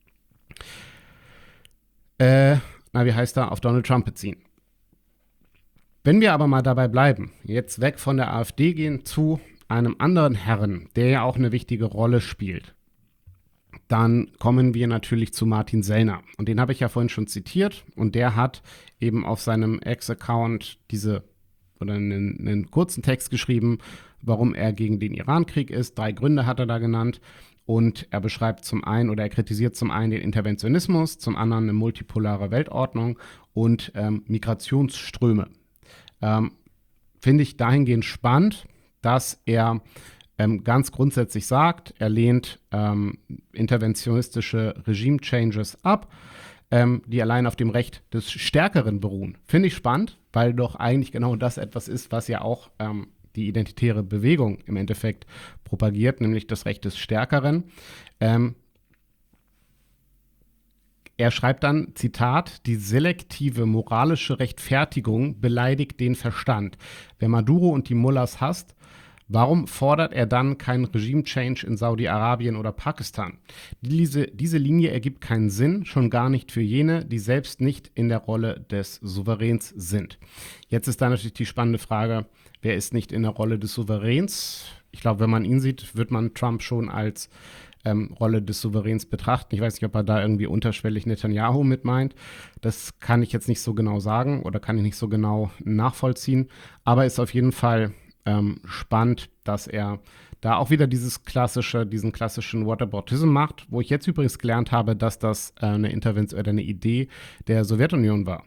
auf Donald Trump beziehen. Wenn wir aber mal dabei bleiben, jetzt weg von der AfD gehen zu einem anderen Herren, der ja auch eine wichtige Rolle spielt, dann kommen wir natürlich zu Martin Sellner. Und den habe ich ja vorhin schon zitiert. Und der hat eben auf seinem Ex-Account einen kurzen Text geschrieben, warum er gegen den Iran-Krieg ist. 3 Gründe hat er da genannt. Und er beschreibt er kritisiert zum einen den Interventionismus, zum anderen eine multipolare Weltordnung und Migrationsströme. Finde ich dahingehend spannend, dass er ganz grundsätzlich sagt, er lehnt interventionistische Regime-Changes ab, die allein auf dem Recht des Stärkeren beruhen. Finde ich spannend, weil doch eigentlich genau das etwas ist, was ja auch die identitäre Bewegung im Endeffekt propagiert, nämlich das Recht des Stärkeren. er schreibt dann, Zitat, die selektive moralische Rechtfertigung beleidigt den Verstand. Wer Maduro und die Mullahs hasst, warum fordert er dann keinen Regime-Change in Saudi-Arabien oder Pakistan? Diese Linie ergibt keinen Sinn, schon gar nicht für jene, die selbst nicht in der Rolle des Souveräns sind. Jetzt ist da natürlich die spannende Frage, wer ist nicht in der Rolle des Souveräns? Ich glaube, wenn man ihn sieht, wird man Trump schon als Rolle des Souveräns betrachten. Ich weiß nicht, ob er da irgendwie unterschwellig Netanyahu mit meint. Das kann ich jetzt nicht so genau sagen oder kann ich nicht so genau nachvollziehen. Aber ist auf jeden Fall spannend, dass er da auch wieder diesen klassischen Whataboutism macht, wo ich jetzt übrigens gelernt habe, dass das eine Intervention oder eine Idee der Sowjetunion war,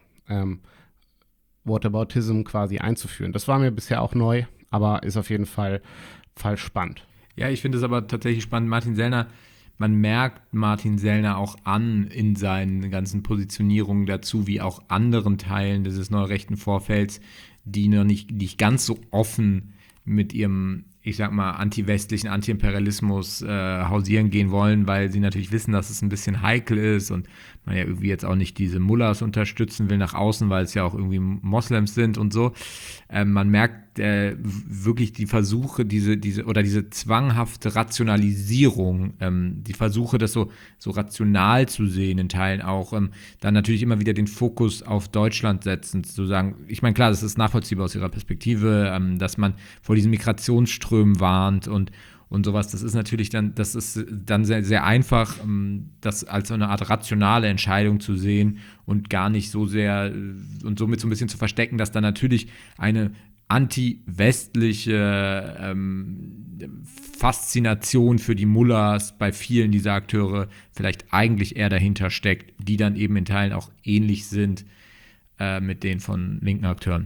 Whataboutism quasi einzuführen. Das war mir bisher auch neu, aber ist auf jeden Fall spannend. Ja, ich finde es aber tatsächlich spannend. Man merkt Martin Sellner auch an in seinen ganzen Positionierungen dazu, wie auch anderen Teilen dieses neurechten Vorfelds, die noch nicht ganz so offen mit ihrem, ich sag mal, anti-westlichen, anti-Imperialismus hausieren gehen wollen, weil sie natürlich wissen, dass es ein bisschen heikel ist und man ja irgendwie jetzt auch nicht diese Mullahs unterstützen will nach außen, weil es ja auch irgendwie Moslems sind und so. Man merkt wirklich die Versuche, diese zwanghafte Rationalisierung, die Versuche, das so rational zu sehen in Teilen auch, dann natürlich immer wieder den Fokus auf Deutschland setzen, zu sagen, ich meine, klar, das ist nachvollziehbar aus ihrer Perspektive, dass man vor diesen Migrationsströmen warnt und sowas, das ist natürlich dann sehr, sehr einfach, das als so eine Art rationale Entscheidung zu sehen und gar nicht so sehr und somit so ein bisschen zu verstecken, dass da natürlich eine anti-westliche Faszination für die Mullahs bei vielen dieser Akteure vielleicht eigentlich eher dahinter steckt, die dann eben in Teilen auch ähnlich sind mit denen von linken Akteuren.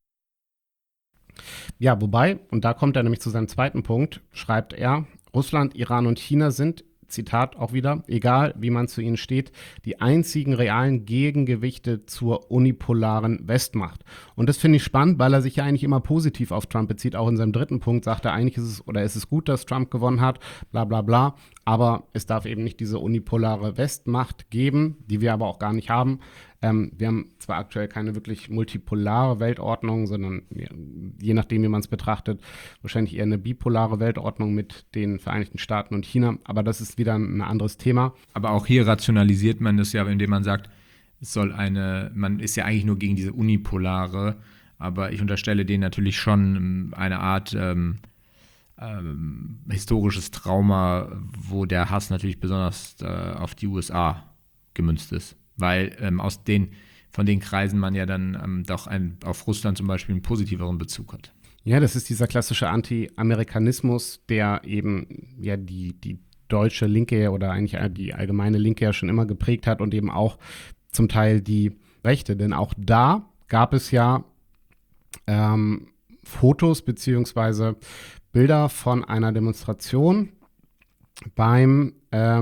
Ja, wobei, und da kommt er nämlich zu seinem zweiten Punkt, schreibt er, Russland, Iran und China sind, Zitat auch wieder, egal wie man zu ihnen steht, die einzigen realen Gegengewichte zur unipolaren Westmacht. Und das finde ich spannend, weil er sich ja eigentlich immer positiv auf Trump bezieht. Auch in seinem dritten Punkt sagt er, eigentlich ist es gut, dass Trump gewonnen hat, bla bla bla. Aber es darf eben nicht diese unipolare Westmacht geben, die wir aber auch gar nicht haben. Wir haben zwar aktuell keine wirklich multipolare Weltordnung, sondern je nachdem, wie man es betrachtet, wahrscheinlich eher eine bipolare Weltordnung mit den Vereinigten Staaten und China. Aber das ist wieder ein anderes Thema. Aber auch hier rationalisiert man das ja, indem man sagt, man ist ja eigentlich nur gegen diese unipolare, aber ich unterstelle denen natürlich schon eine Art historisches Trauma, wo der Hass natürlich besonders auf die USA gemünzt ist. Weil von den Kreisen man ja dann doch auf Russland zum Beispiel einen positiveren Bezug hat. Ja, das ist dieser klassische Anti-Amerikanismus, der eben ja die deutsche Linke oder eigentlich die allgemeine Linke ja schon immer geprägt hat und eben auch zum Teil die Rechte. Denn auch da gab es ja Fotos beziehungsweise Bilder von einer Demonstration beim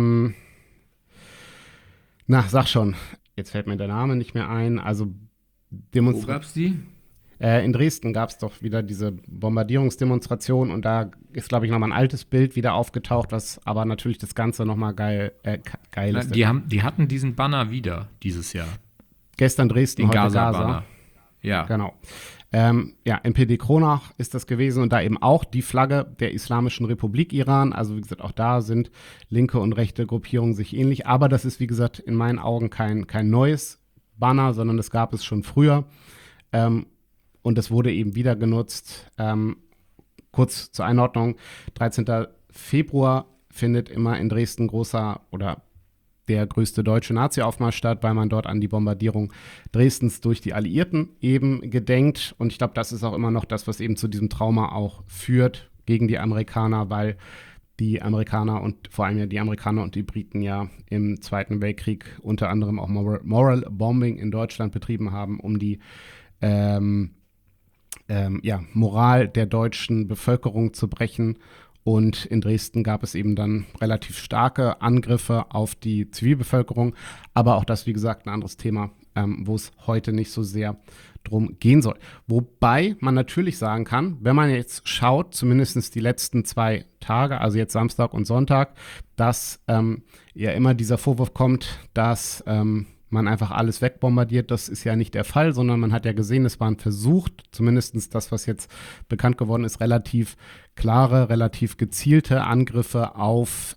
sag schon, jetzt fällt mir der Name nicht mehr ein. Also Wo gab's die? In Dresden gab es doch wieder diese Bombardierungsdemonstration und da ist, glaube ich, nochmal ein altes Bild wieder aufgetaucht, was aber natürlich das Ganze nochmal geil ist. Die hatten diesen Banner wieder dieses Jahr. Gestern Dresden, den heute Gaza-Banner. Ja. Genau. NPD Kronach ist das gewesen und da eben auch die Flagge der Islamischen Republik Iran. Also wie gesagt, auch da sind linke und rechte Gruppierungen sich ähnlich. Aber das ist, wie gesagt, in meinen Augen kein neues Banner, sondern das gab es schon früher. Und das wurde eben wieder genutzt. Kurz zur Einordnung, 13. Februar findet immer in Dresden der größte deutsche Nazi-Aufmarsch statt, weil man dort an die Bombardierung Dresdens durch die Alliierten eben gedenkt. Und ich glaube, das ist auch immer noch das, was eben zu diesem Trauma auch führt gegen die Amerikaner, weil die Amerikaner und vor allem ja die Amerikaner und die Briten ja im Zweiten Weltkrieg unter anderem auch Moral Bombing in Deutschland betrieben haben, um die Moral der deutschen Bevölkerung zu brechen. Und in Dresden gab es eben dann relativ starke Angriffe auf die Zivilbevölkerung. Aber auch das, wie gesagt, ein anderes Thema, wo es heute nicht so sehr drum gehen soll. Wobei man natürlich sagen kann, wenn man jetzt schaut, zumindest die letzten 2 Tage, also jetzt Samstag und Sonntag, dass ja immer dieser Vorwurf kommt, dass man einfach alles wegbombardiert. Das ist ja nicht der Fall, sondern man hat ja gesehen, es waren versucht, zumindest das, was jetzt bekannt geworden ist, relativ klare, relativ gezielte Angriffe auf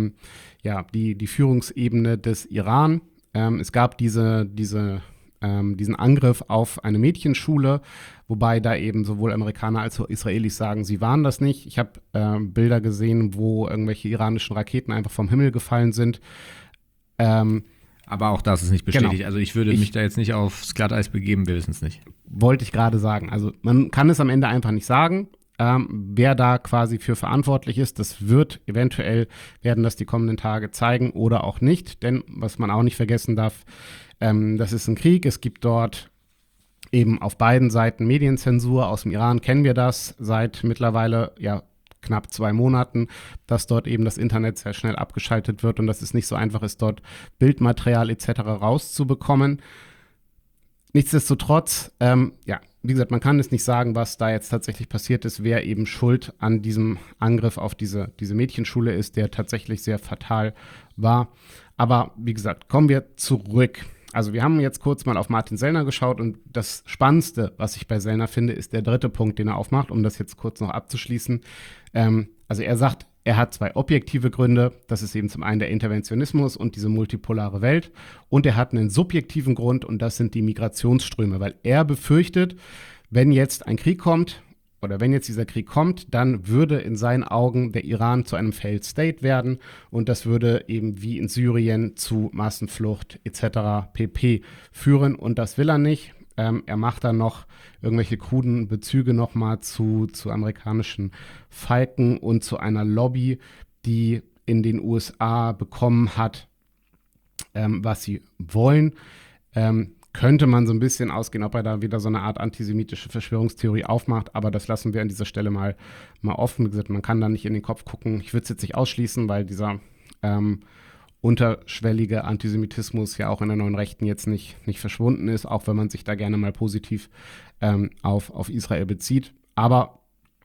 die Führungsebene des Iran. Es gab diesen Angriff auf eine Mädchenschule, wobei da eben sowohl Amerikaner als auch Israelis sagen, sie waren das nicht. Ich habe Bilder gesehen, wo irgendwelche iranischen Raketen einfach vom Himmel gefallen sind. Aber auch das ist nicht bestätigt. Genau. Also ich würde mich da jetzt nicht aufs Glatteis begeben, wir wissen es nicht. Wollte ich gerade sagen. Also man kann es am Ende einfach nicht sagen, wer da quasi für verantwortlich ist. Das wird eventuell, werden das die kommenden Tage zeigen oder auch nicht. Denn was man auch nicht vergessen darf, das ist ein Krieg. Es gibt dort eben auf beiden Seiten Medienzensur. Aus dem Iran kennen wir das seit mittlerweile knapp 2 Monaten, dass dort eben das Internet sehr schnell abgeschaltet wird und dass es nicht so einfach ist, dort Bildmaterial etc. rauszubekommen. Nichtsdestotrotz, wie gesagt, man kann es nicht sagen, was da jetzt tatsächlich passiert ist, wer eben schuld an diesem Angriff auf diese Mädchenschule ist, der tatsächlich sehr fatal war. Aber wie gesagt, kommen wir zurück. Also wir haben jetzt kurz mal auf Martin Sellner geschaut und das Spannendste, was ich bei Sellner finde, ist der 3. Punkt, den er aufmacht, um das jetzt kurz noch abzuschließen. Also er sagt, er hat 2 objektive Gründe. Das ist eben zum einen der Interventionismus und diese multipolare Welt. Und er hat einen subjektiven Grund und das sind die Migrationsströme, weil er befürchtet, wenn jetzt ein Krieg kommt oder wenn jetzt dieser Krieg kommt, dann würde in seinen Augen der Iran zu einem Failed State werden und das würde eben wie in Syrien zu Massenflucht etc. pp. Führen und das will er nicht. Er macht dann noch irgendwelche kruden Bezüge nochmal zu amerikanischen Falken und zu einer Lobby, die in den USA bekommen hat, was sie wollen. Könnte man so ein bisschen ausgehen, ob er da wieder so eine Art antisemitische Verschwörungstheorie aufmacht, aber das lassen wir an dieser Stelle mal offen. Wie gesagt, man kann da nicht in den Kopf gucken. Ich würde es jetzt nicht ausschließen, weil dieser unterschwellige Antisemitismus ja auch in der neuen Rechten jetzt nicht verschwunden ist, auch wenn man sich da gerne mal positiv auf Israel bezieht. Aber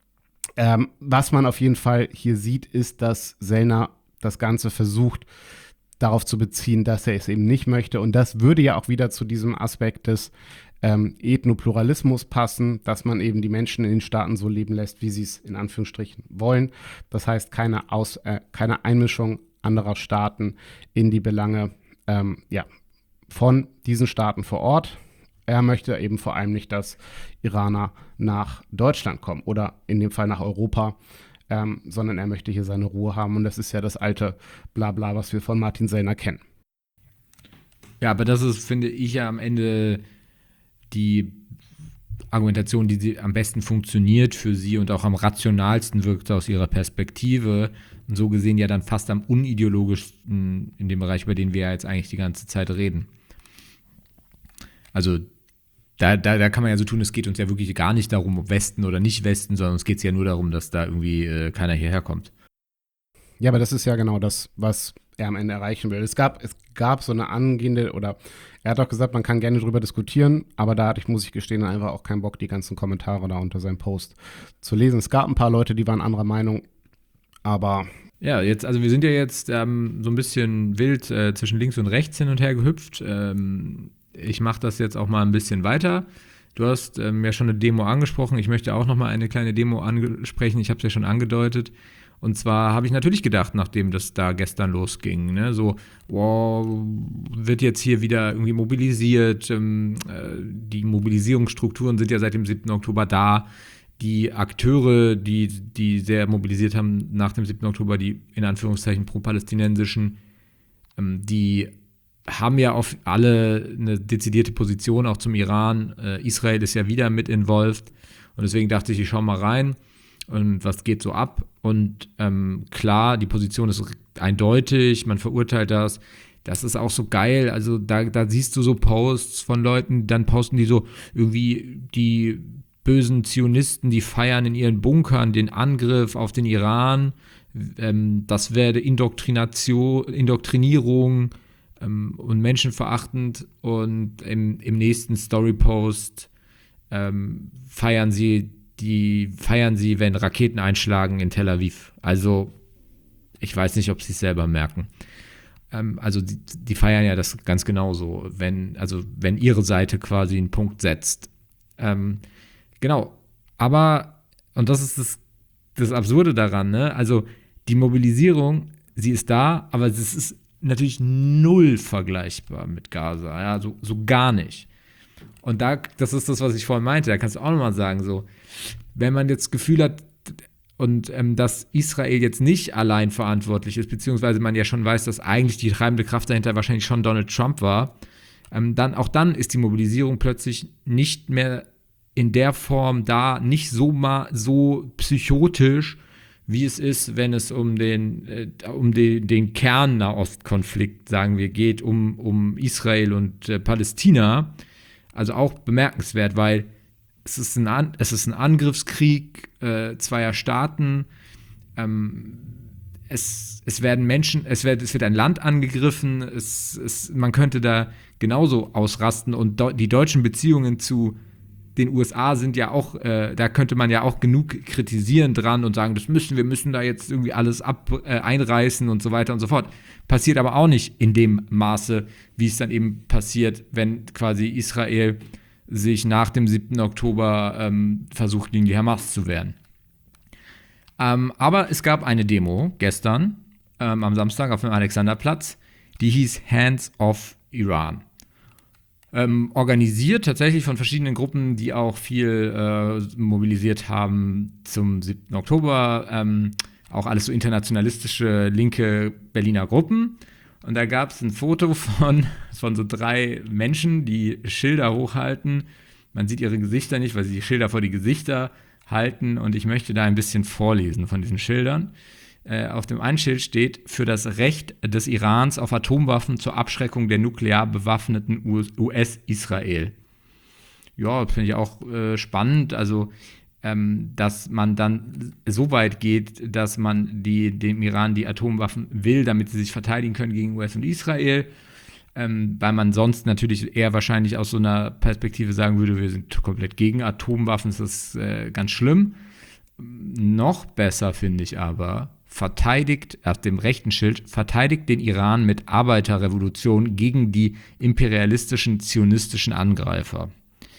was man auf jeden Fall hier sieht, ist, dass Sellner das Ganze versucht, darauf zu beziehen, dass er es eben nicht möchte. Und das würde ja auch wieder zu diesem Aspekt des Ethnopluralismus passen, dass man eben die Menschen in den Staaten so leben lässt, wie sie es in Anführungsstrichen wollen. Das heißt, keine Einmischung anderer Staaten in die Belange von diesen Staaten vor Ort. Er möchte eben vor allem nicht, dass Iraner nach Deutschland kommen oder in dem Fall nach Europa, sondern er möchte hier seine Ruhe haben. Und das ist ja das alte Blabla, was wir von Martin Sellner kennen. Ja, aber das ist, finde ich, ja am Ende die Argumentation, die sie am besten funktioniert für sie und auch am rationalsten wirkt aus ihrer Perspektive. Und so gesehen ja dann fast am unideologischsten in dem Bereich, über den wir ja jetzt eigentlich die ganze Zeit reden. Also da kann man ja so tun, es geht uns ja wirklich gar nicht darum, ob Westen oder nicht Westen, sondern es geht ja nur darum, dass da irgendwie keiner hierher kommt. Ja, aber das ist ja genau das, was er am Ende erreichen will. Es gab so eine angehende, oder er hat auch gesagt, man kann gerne drüber diskutieren, aber da hatte ich, muss ich gestehen, einfach auch keinen Bock, die ganzen Kommentare da unter seinem Post zu lesen. Es gab ein paar Leute, die waren anderer Meinung, aber ja, also wir sind ja jetzt so ein bisschen wild zwischen links und rechts hin und her gehüpft. Ich mache das jetzt auch mal ein bisschen weiter. Du hast ja schon eine Demo angesprochen. Ich möchte auch noch mal eine kleine Demo ansprechen. Ich habe es ja schon angedeutet. Und zwar habe ich natürlich gedacht, nachdem das da gestern losging, ne, so, wow, wird jetzt hier wieder irgendwie mobilisiert. Die Mobilisierungsstrukturen sind ja seit dem 7. Oktober da. Die Akteure, die sehr mobilisiert haben nach dem 7. Oktober, die in Anführungszeichen pro-palästinensischen, die haben ja auf alle eine dezidierte Position, auch zum Iran. Israel ist ja wieder mit involviert. Und deswegen dachte ich schaue mal rein und was geht so ab. Und klar, die Position ist eindeutig, man verurteilt das. Das ist auch so geil. Also da siehst du so Posts von Leuten, dann posten die so irgendwie die bösen Zionisten, die feiern in ihren Bunkern den Angriff auf den Iran. Das wäre Indoktrinierung und menschenverachtend. Und im nächsten Story-Post feiern sie, wenn Raketen einschlagen in Tel Aviv. Also ich weiß nicht, ob sie es selber merken. Also die feiern ja das ganz genauso, wenn ihre Seite quasi einen Punkt setzt. Genau. Aber, und das ist das Absurde daran, ne? Also die Mobilisierung, sie ist da, aber es ist natürlich null vergleichbar mit Gaza. Ja, so gar nicht. Und das ist das, was ich vorhin meinte, da kannst du auch nochmal sagen, so, wenn man jetzt das Gefühl hat, und dass Israel jetzt nicht allein verantwortlich ist, beziehungsweise man ja schon weiß, dass eigentlich die treibende Kraft dahinter wahrscheinlich schon Donald Trump war, dann ist die Mobilisierung plötzlich nicht mehr in der Form da, nicht so psychotisch, wie es ist, wenn es um den Kern-Nahostkonflikt, sagen wir, geht, um Israel und Palästina. Also auch bemerkenswert, weil es ist ein Angriffskrieg zweier Staaten. Es wird ein Land angegriffen. Man könnte da genauso ausrasten. Und die deutschen Beziehungen zu den USA sind ja auch, da könnte man ja auch genug kritisieren dran und sagen, wir müssen da jetzt irgendwie alles einreißen und so weiter und so fort. Passiert aber auch nicht in dem Maße, wie es dann eben passiert, wenn quasi Israel sich nach dem 7. Oktober versucht, gegen die Hamas zu wehren. Aber es gab eine Demo gestern, am Samstag auf dem Alexanderplatz, die hieß Hands Off Iran. Organisiert tatsächlich von verschiedenen Gruppen, die auch viel mobilisiert haben zum 7. Oktober. Auch alles so internationalistische, linke Berliner Gruppen. Und da gab es ein Foto von so 3 Menschen, die Schilder hochhalten. Man sieht ihre Gesichter nicht, weil sie die Schilder vor die Gesichter halten. Und ich möchte da ein bisschen vorlesen von diesen Schildern. Auf dem einen Schild steht: für das Recht des Irans auf Atomwaffen zur Abschreckung der nuklear bewaffneten US-Israel. Ja, finde ich auch spannend. Also, dass man dann so weit geht, dass man dem Iran die Atomwaffen will, damit sie sich verteidigen können gegen US und Israel. Weil man sonst natürlich eher wahrscheinlich aus so einer Perspektive sagen würde, wir sind komplett gegen Atomwaffen, das ist ganz schlimm. Noch besser finde ich aber, auf dem rechten Schild, verteidigt den Iran mit Arbeiterrevolution gegen die imperialistischen, zionistischen Angreifer.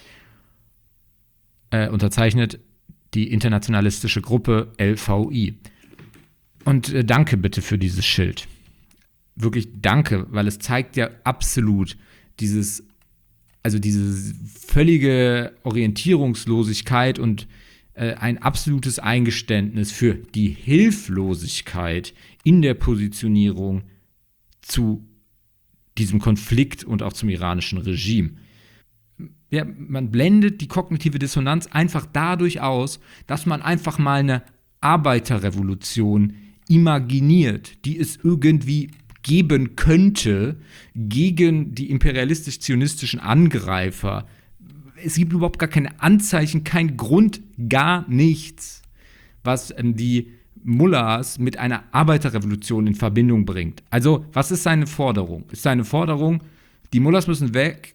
Unterzeichnet die internationalistische Gruppe LVI. Und danke bitte für dieses Schild. Wirklich danke, weil es zeigt ja absolut diese völlige Orientierungslosigkeit und ein absolutes Eingeständnis für die Hilflosigkeit in der Positionierung zu diesem Konflikt und auch zum iranischen Regime. Ja, man blendet die kognitive Dissonanz einfach dadurch aus, dass man einfach mal eine Arbeiterrevolution imaginiert, die es irgendwie geben könnte gegen die imperialistisch-zionistischen Angreifer. Es gibt überhaupt gar keine Anzeichen, kein Grund, gar nichts, was die Mullahs mit einer Arbeiterrevolution in Verbindung bringt. Also, was ist seine Forderung? Ist seine Forderung, die Mullahs müssen weg,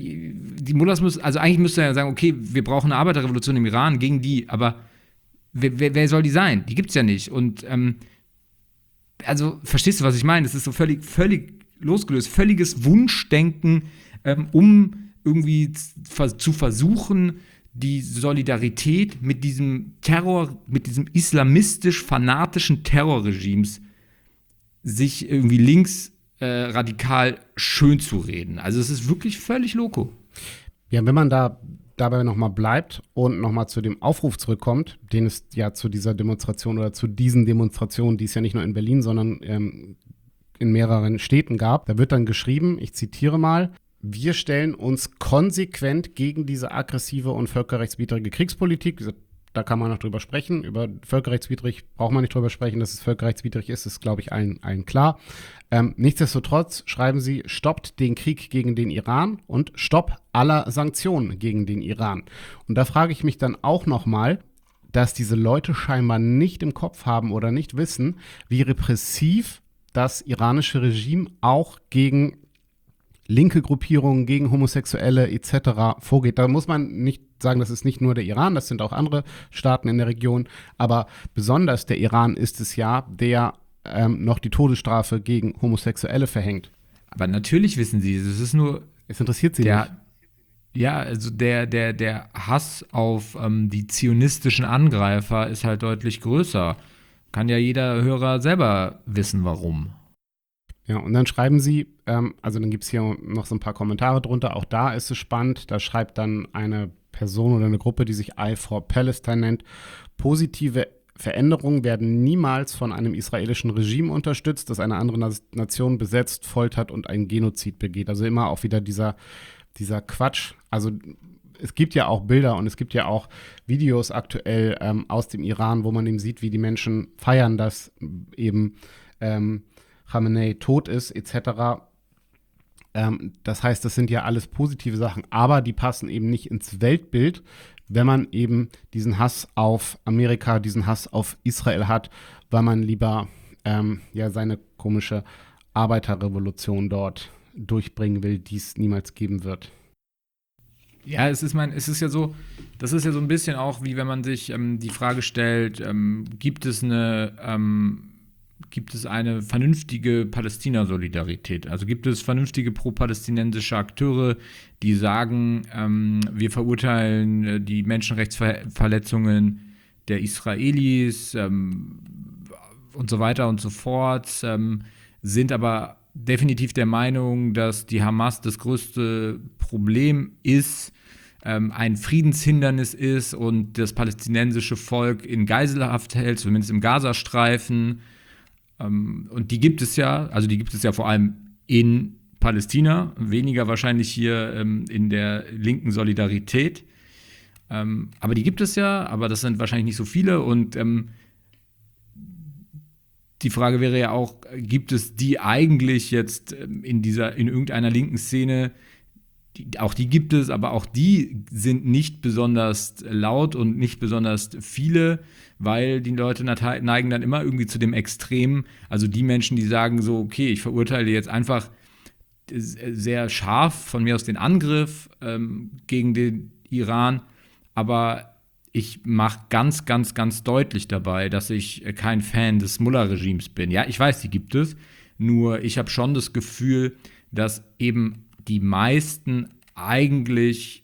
also eigentlich müsste er ja sagen, okay, wir brauchen eine Arbeiterrevolution im Iran gegen die, aber wer soll die sein? Die gibt's ja nicht. Und also, verstehst du, was ich meine? Es ist so völlig losgelöst, völliges Wunschdenken, um irgendwie zu versuchen, die Solidarität mit diesem Terror, mit diesem islamistisch-fanatischen Terrorregimes sich irgendwie links radikal schön zu reden. Also es ist wirklich völlig loco. Ja, wenn man dabei nochmal bleibt und nochmal zu dem Aufruf zurückkommt, den es ja zu dieser Demonstration oder zu diesen Demonstrationen, die es ja nicht nur in Berlin, sondern in mehreren Städten gab, da wird dann geschrieben, ich zitiere mal: Wir stellen uns konsequent gegen diese aggressive und völkerrechtswidrige Kriegspolitik. Da kann man noch drüber sprechen. Über völkerrechtswidrig braucht man nicht drüber sprechen. Dass es völkerrechtswidrig ist glaube ich, allen klar. Nichtsdestotrotz schreiben sie: Stoppt den Krieg gegen den Iran und Stopp aller Sanktionen gegen den Iran. Und da frage ich mich dann auch nochmal, dass diese Leute scheinbar nicht im Kopf haben oder nicht wissen, wie repressiv das iranische Regime auch gegen linke Gruppierungen, gegen Homosexuelle etc. vorgeht. Da muss man nicht sagen, das ist nicht nur der Iran, das sind auch andere Staaten in der Region, aber besonders der Iran ist es ja, der noch die Todesstrafe gegen Homosexuelle verhängt. Aber natürlich wissen sie, es ist nur Es interessiert sie nicht. ja, also der Hass auf die zionistischen Angreifer ist halt deutlich größer. Kann ja jeder Hörer selber wissen, warum. Ja, und dann schreiben sie, also dann gibt es hier noch so ein paar Kommentare drunter, auch da ist es spannend, da schreibt dann eine Person oder eine Gruppe, die sich Eye for Palestine nennt, positive Veränderungen werden niemals von einem israelischen Regime unterstützt, das eine andere Nation besetzt, foltert und einen Genozid begeht. Also immer auch wieder dieser Quatsch. Also es gibt ja auch Bilder und es gibt ja auch Videos aktuell aus dem Iran, wo man eben sieht, wie die Menschen feiern, dass eben Khamenei tot ist, etc. Das heißt, das sind ja alles positive Sachen, aber die passen eben nicht ins Weltbild, wenn man eben diesen Hass auf Amerika, diesen Hass auf Israel hat, weil man lieber seine komische Arbeiterrevolution dort durchbringen will, die es niemals geben wird. Ja, das ist ja so ein bisschen auch, wie wenn man sich die Frage stellt, gibt es eine vernünftige Palästina-Solidarität? Also gibt es vernünftige pro-palästinensische Akteure, die sagen, wir verurteilen die Menschenrechtsverletzungen der Israelis und so weiter und so fort, sind aber definitiv der Meinung, dass die Hamas das größte Problem ist, ein Friedenshindernis ist und das palästinensische Volk in Geiselhaft hält, zumindest im Gazastreifen. Und die gibt es ja vor allem in Palästina, weniger wahrscheinlich hier in der linken Solidarität. Aber die gibt es ja, aber das sind wahrscheinlich nicht so viele. Und die Frage wäre ja auch, gibt es die eigentlich jetzt in irgendeiner linken Szene? Auch die gibt es, aber auch die sind nicht besonders laut und nicht besonders viele, weil die Leute neigen dann immer irgendwie zu dem Extrem. Also die Menschen, die sagen so, okay, ich verurteile jetzt einfach sehr scharf von mir aus den Angriff gegen den Iran, aber ich mache ganz, ganz, ganz deutlich dabei, dass ich kein Fan des Mullah-Regimes bin. Ja, ich weiß, die gibt es, nur ich habe schon das Gefühl, dass eben die meisten eigentlich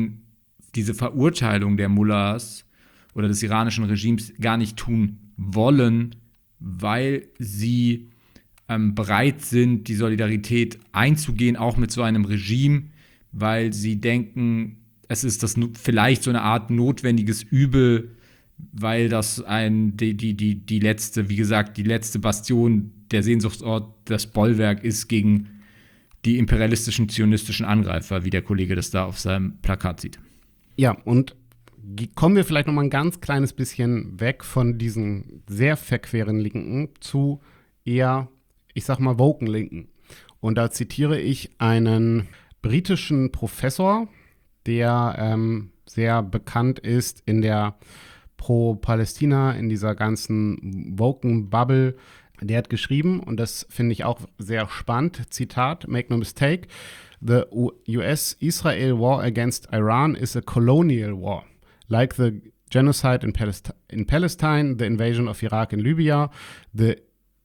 diese Verurteilung der Mullahs oder des iranischen Regimes gar nicht tun wollen, weil sie bereit sind, die Solidarität einzugehen, auch mit so einem Regime, weil sie denken, es ist das vielleicht so eine Art notwendiges Übel, weil das die letzte, wie gesagt, die letzte Bastion, der Sehnsuchtsort, das Bollwerk ist gegen die imperialistischen, zionistischen Angreifer, wie der Kollege das da auf seinem Plakat sieht. Ja, und kommen wir vielleicht noch mal ein ganz kleines bisschen weg von diesen sehr verqueren Linken zu eher, ich sag mal, woken Linken. Und da zitiere ich einen britischen Professor, der sehr bekannt ist in der Pro-Palästina, in dieser ganzen woken Bubble. Der hat geschrieben, und das finde ich auch sehr spannend, Zitat, "Make no mistake, the US-Israel war against Iran is a colonial war. Like the genocide in Palestine, the invasion of Iraq and Libya, the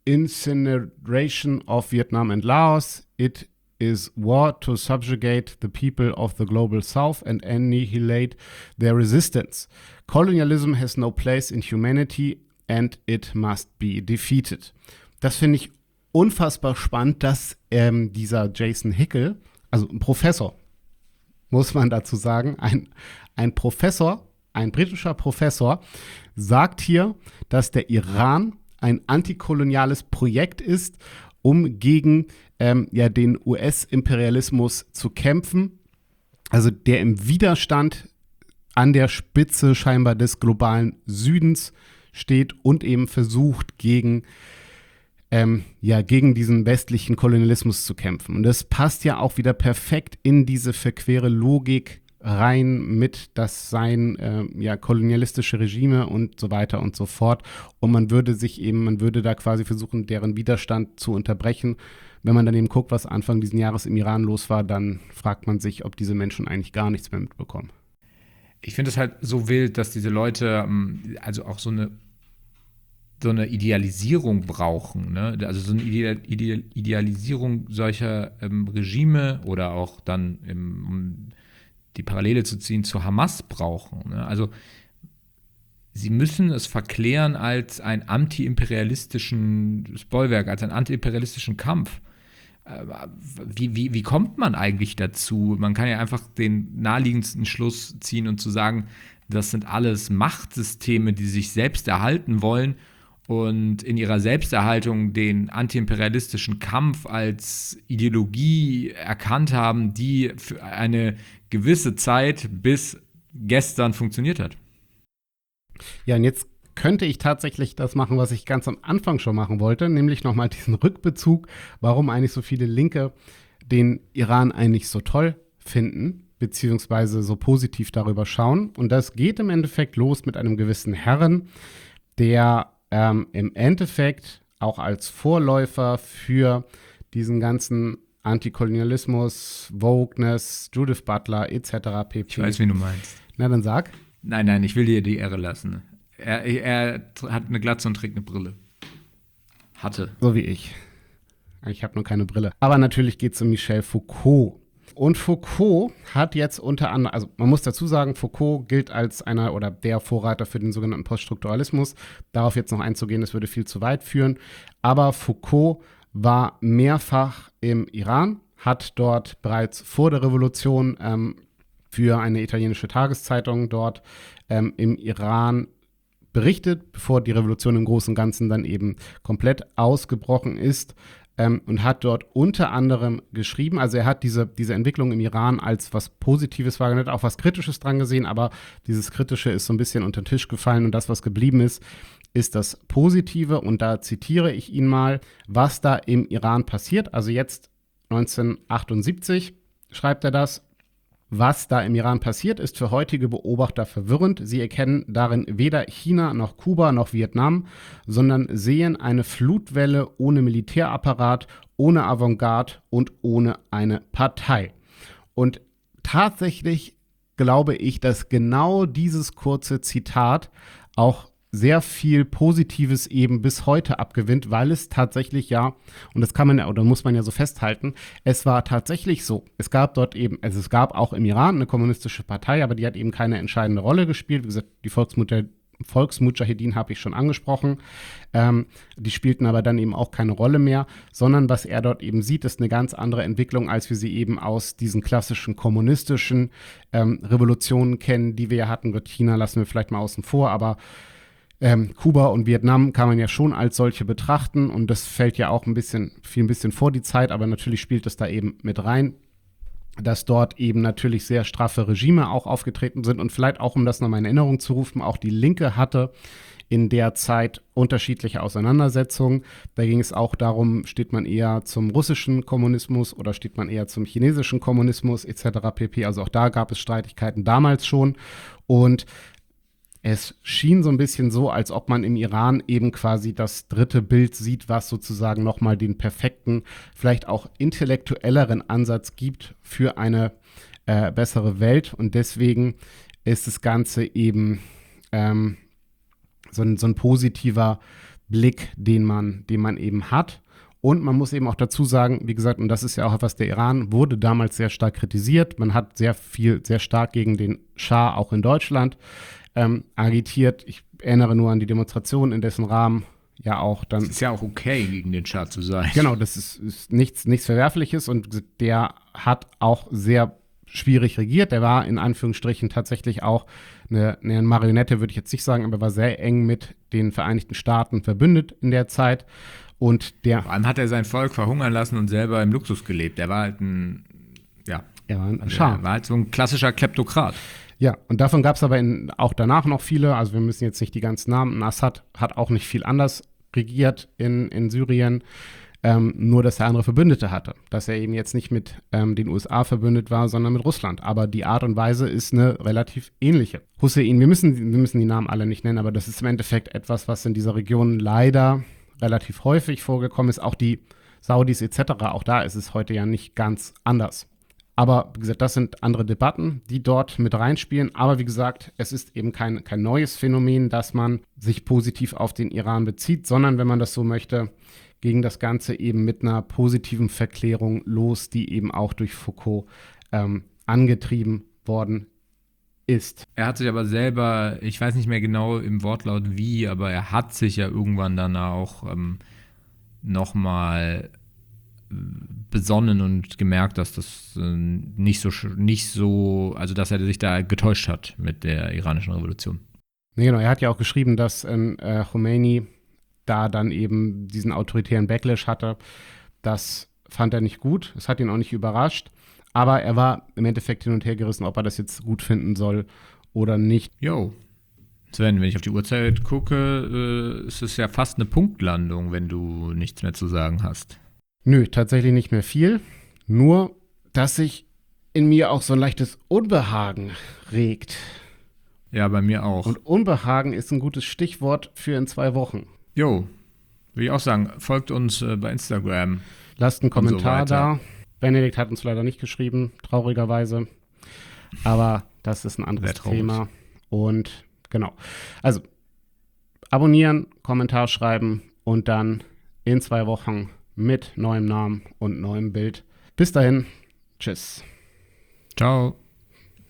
incineration of Vietnam and Laos, it is war to subjugate the people of the global south and annihilate their resistance. Colonialism has no place in humanity and it must be defeated." Das finde ich unfassbar spannend, dass dieser Jason Hickel, also ein Professor, muss man dazu sagen, ein Professor, ein britischer Professor, sagt hier, dass der Iran ein antikoloniales Projekt ist, um gegen den US-Imperialismus zu kämpfen, also der im Widerstand an der Spitze scheinbar des globalen Südens steht und eben versucht, gegen diesen westlichen Kolonialismus zu kämpfen. Und das passt ja auch wieder perfekt in diese verquere Logik rein mit, das seien kolonialistische Regime und so weiter und so fort. Und man würde da quasi versuchen, deren Widerstand zu unterbrechen. Wenn man dann eben guckt, was Anfang dieses Jahres im Iran los war, dann fragt man sich, ob diese Menschen eigentlich gar nichts mehr mitbekommen. Ich finde es halt so wild, dass diese Leute also auch so eine Idealisierung brauchen, ne? Also so eine Idealisierung solcher Regime oder auch dann, um die Parallele zu ziehen, zu Hamas brauchen. Ne? Also sie müssen es verklären als ein anti-imperialistisches Bollwerk, als einen anti-imperialistischen Kampf. Wie kommt man eigentlich dazu? Man kann ja einfach den naheliegendsten Schluss ziehen und zu sagen, das sind alles Machtsysteme, die sich selbst erhalten wollen und in ihrer Selbsterhaltung den antiimperialistischen Kampf als Ideologie erkannt haben, die für eine gewisse Zeit bis gestern funktioniert hat. Ja, und jetzt könnte ich tatsächlich das machen, was ich ganz am Anfang schon machen wollte, nämlich nochmal diesen Rückbezug, warum eigentlich so viele Linke den Iran eigentlich so toll finden, beziehungsweise so positiv darüber schauen. Und das geht im Endeffekt los mit einem gewissen Herren, der im Endeffekt auch als Vorläufer für diesen ganzen Antikolonialismus, Wokeness, Judith Butler etc. pp. Ich weiß, wen du meinst. Na, dann sag. Nein, ich will dir die Ehre lassen. Er hat eine Glatze und trägt eine Brille. Hatte. So wie ich. Ich habe nur keine Brille. Aber natürlich geht es um Michel Foucault. Und Foucault hat jetzt unter anderem, also man muss dazu sagen, Foucault gilt als einer oder der Vorreiter für den sogenannten Poststrukturalismus. Darauf jetzt noch einzugehen, das würde viel zu weit führen. Aber Foucault war mehrfach im Iran, hat dort bereits vor der Revolution für eine italienische Tageszeitung dort im Iran berichtet, bevor die Revolution im Großen und Ganzen dann eben komplett ausgebrochen ist. Und hat dort unter anderem geschrieben, also er hat diese Entwicklung im Iran als was Positives wahrgenommen, auch was Kritisches dran gesehen, aber dieses Kritische ist so ein bisschen unter den Tisch gefallen und das, was geblieben ist das Positive. Und da zitiere ich ihn mal, was da im Iran passiert. Also jetzt 1978 schreibt er das. Was da im Iran passiert, ist für heutige Beobachter verwirrend. Sie erkennen darin weder China noch Kuba noch Vietnam, sondern sehen eine Flutwelle ohne Militärapparat, ohne Avantgarde und ohne eine Partei. Und tatsächlich glaube ich, dass genau dieses kurze Zitat auch sehr viel Positives eben bis heute abgewinnt, weil es tatsächlich ja, und das kann man ja oder muss man ja so festhalten, es war tatsächlich so. Es gab dort eben, also es gab auch im Iran eine kommunistische Partei, aber die hat eben keine entscheidende Rolle gespielt. Wie gesagt, die Volksmudschahedin habe ich schon angesprochen. Die spielten aber dann eben auch keine Rolle mehr, sondern was er dort eben sieht, ist eine ganz andere Entwicklung, als wir sie eben aus diesen klassischen kommunistischen Revolutionen kennen, die wir ja hatten. China lassen wir vielleicht mal außen vor, aber Kuba und Vietnam kann man ja schon als solche betrachten und das fällt ja auch ein bisschen vor die Zeit, aber natürlich spielt es da eben mit rein, dass dort eben natürlich sehr straffe Regime auch aufgetreten sind und vielleicht auch, um das nochmal in Erinnerung zu rufen, auch die Linke hatte in der Zeit unterschiedliche Auseinandersetzungen. Da ging es auch darum, steht man eher zum russischen Kommunismus oder steht man eher zum chinesischen Kommunismus etc. pp. Also auch da gab es Streitigkeiten damals schon und es schien so ein bisschen so, als ob man im Iran eben quasi das dritte Bild sieht, was sozusagen nochmal den perfekten, vielleicht auch intellektuelleren Ansatz gibt für eine bessere Welt. Und deswegen ist das Ganze eben so ein positiver Blick, den man eben hat. Und man muss eben auch dazu sagen, wie gesagt, und das ist ja auch etwas, der Iran wurde damals sehr stark kritisiert. Man hat sehr stark gegen den Schah auch in Deutschland agitiert. Ich erinnere nur an die Demonstration, in dessen Rahmen ja auch dann. Es ist ja auch okay, gegen den Schah zu sein. Genau, das ist nichts Verwerfliches und der hat auch sehr schwierig regiert. Der war in Anführungsstrichen tatsächlich auch eine Marionette, würde ich jetzt nicht sagen, aber war sehr eng mit den Vereinigten Staaten verbündet in der Zeit. Und vor allem hat er sein Volk verhungern lassen und selber im Luxus gelebt. Er war halt ein Schah. Er war halt so ein klassischer Kleptokrat. Ja, und davon gab es aber auch danach noch viele, also wir müssen jetzt nicht die ganzen Namen, Assad hat auch nicht viel anders regiert in Syrien, nur dass er andere Verbündete hatte, dass er eben jetzt nicht mit den USA verbündet war, sondern mit Russland, aber die Art und Weise ist eine relativ ähnliche. Hussein, wir müssen die Namen alle nicht nennen, aber das ist im Endeffekt etwas, was in dieser Region leider relativ häufig vorgekommen ist, auch die Saudis etc., auch da ist es heute ja nicht ganz anders. Aber wie gesagt, das sind andere Debatten, die dort mit reinspielen. Aber wie gesagt, es ist eben kein neues Phänomen, dass man sich positiv auf den Iran bezieht, sondern wenn man das so möchte, ging das Ganze eben mit einer positiven Verklärung los, die eben auch durch Foucault angetrieben worden ist. Er hat sich aber selber, ich weiß nicht mehr genau im Wortlaut wie, aber er hat sich ja irgendwann dann auch nochmal besonnen und gemerkt, dass das nicht so, also dass er sich da getäuscht hat mit der iranischen Revolution. Nee, genau, er hat ja auch geschrieben, dass Khomeini da dann eben diesen autoritären Backlash hatte. Das fand er nicht gut, es hat ihn auch nicht überrascht, aber er war im Endeffekt hin und her gerissen, ob er das jetzt gut finden soll oder nicht. Jo. Sven, wenn ich auf die Uhrzeit gucke, ist es ja fast eine Punktlandung, wenn du nichts mehr zu sagen hast. Nö, tatsächlich nicht mehr viel. Nur, dass sich in mir auch so ein leichtes Unbehagen regt. Ja, bei mir auch. Und Unbehagen ist ein gutes Stichwort für in 2 Wochen. Jo, würde ich auch sagen, folgt uns bei Instagram. Lasst einen Kommentar so da. Benedikt hat uns leider nicht geschrieben, traurigerweise. Aber das ist ein anderes Thema. Und genau. Also, abonnieren, Kommentar schreiben und dann in 2 Wochen mit neuem Namen und neuem Bild. Bis dahin, tschüss. Ciao.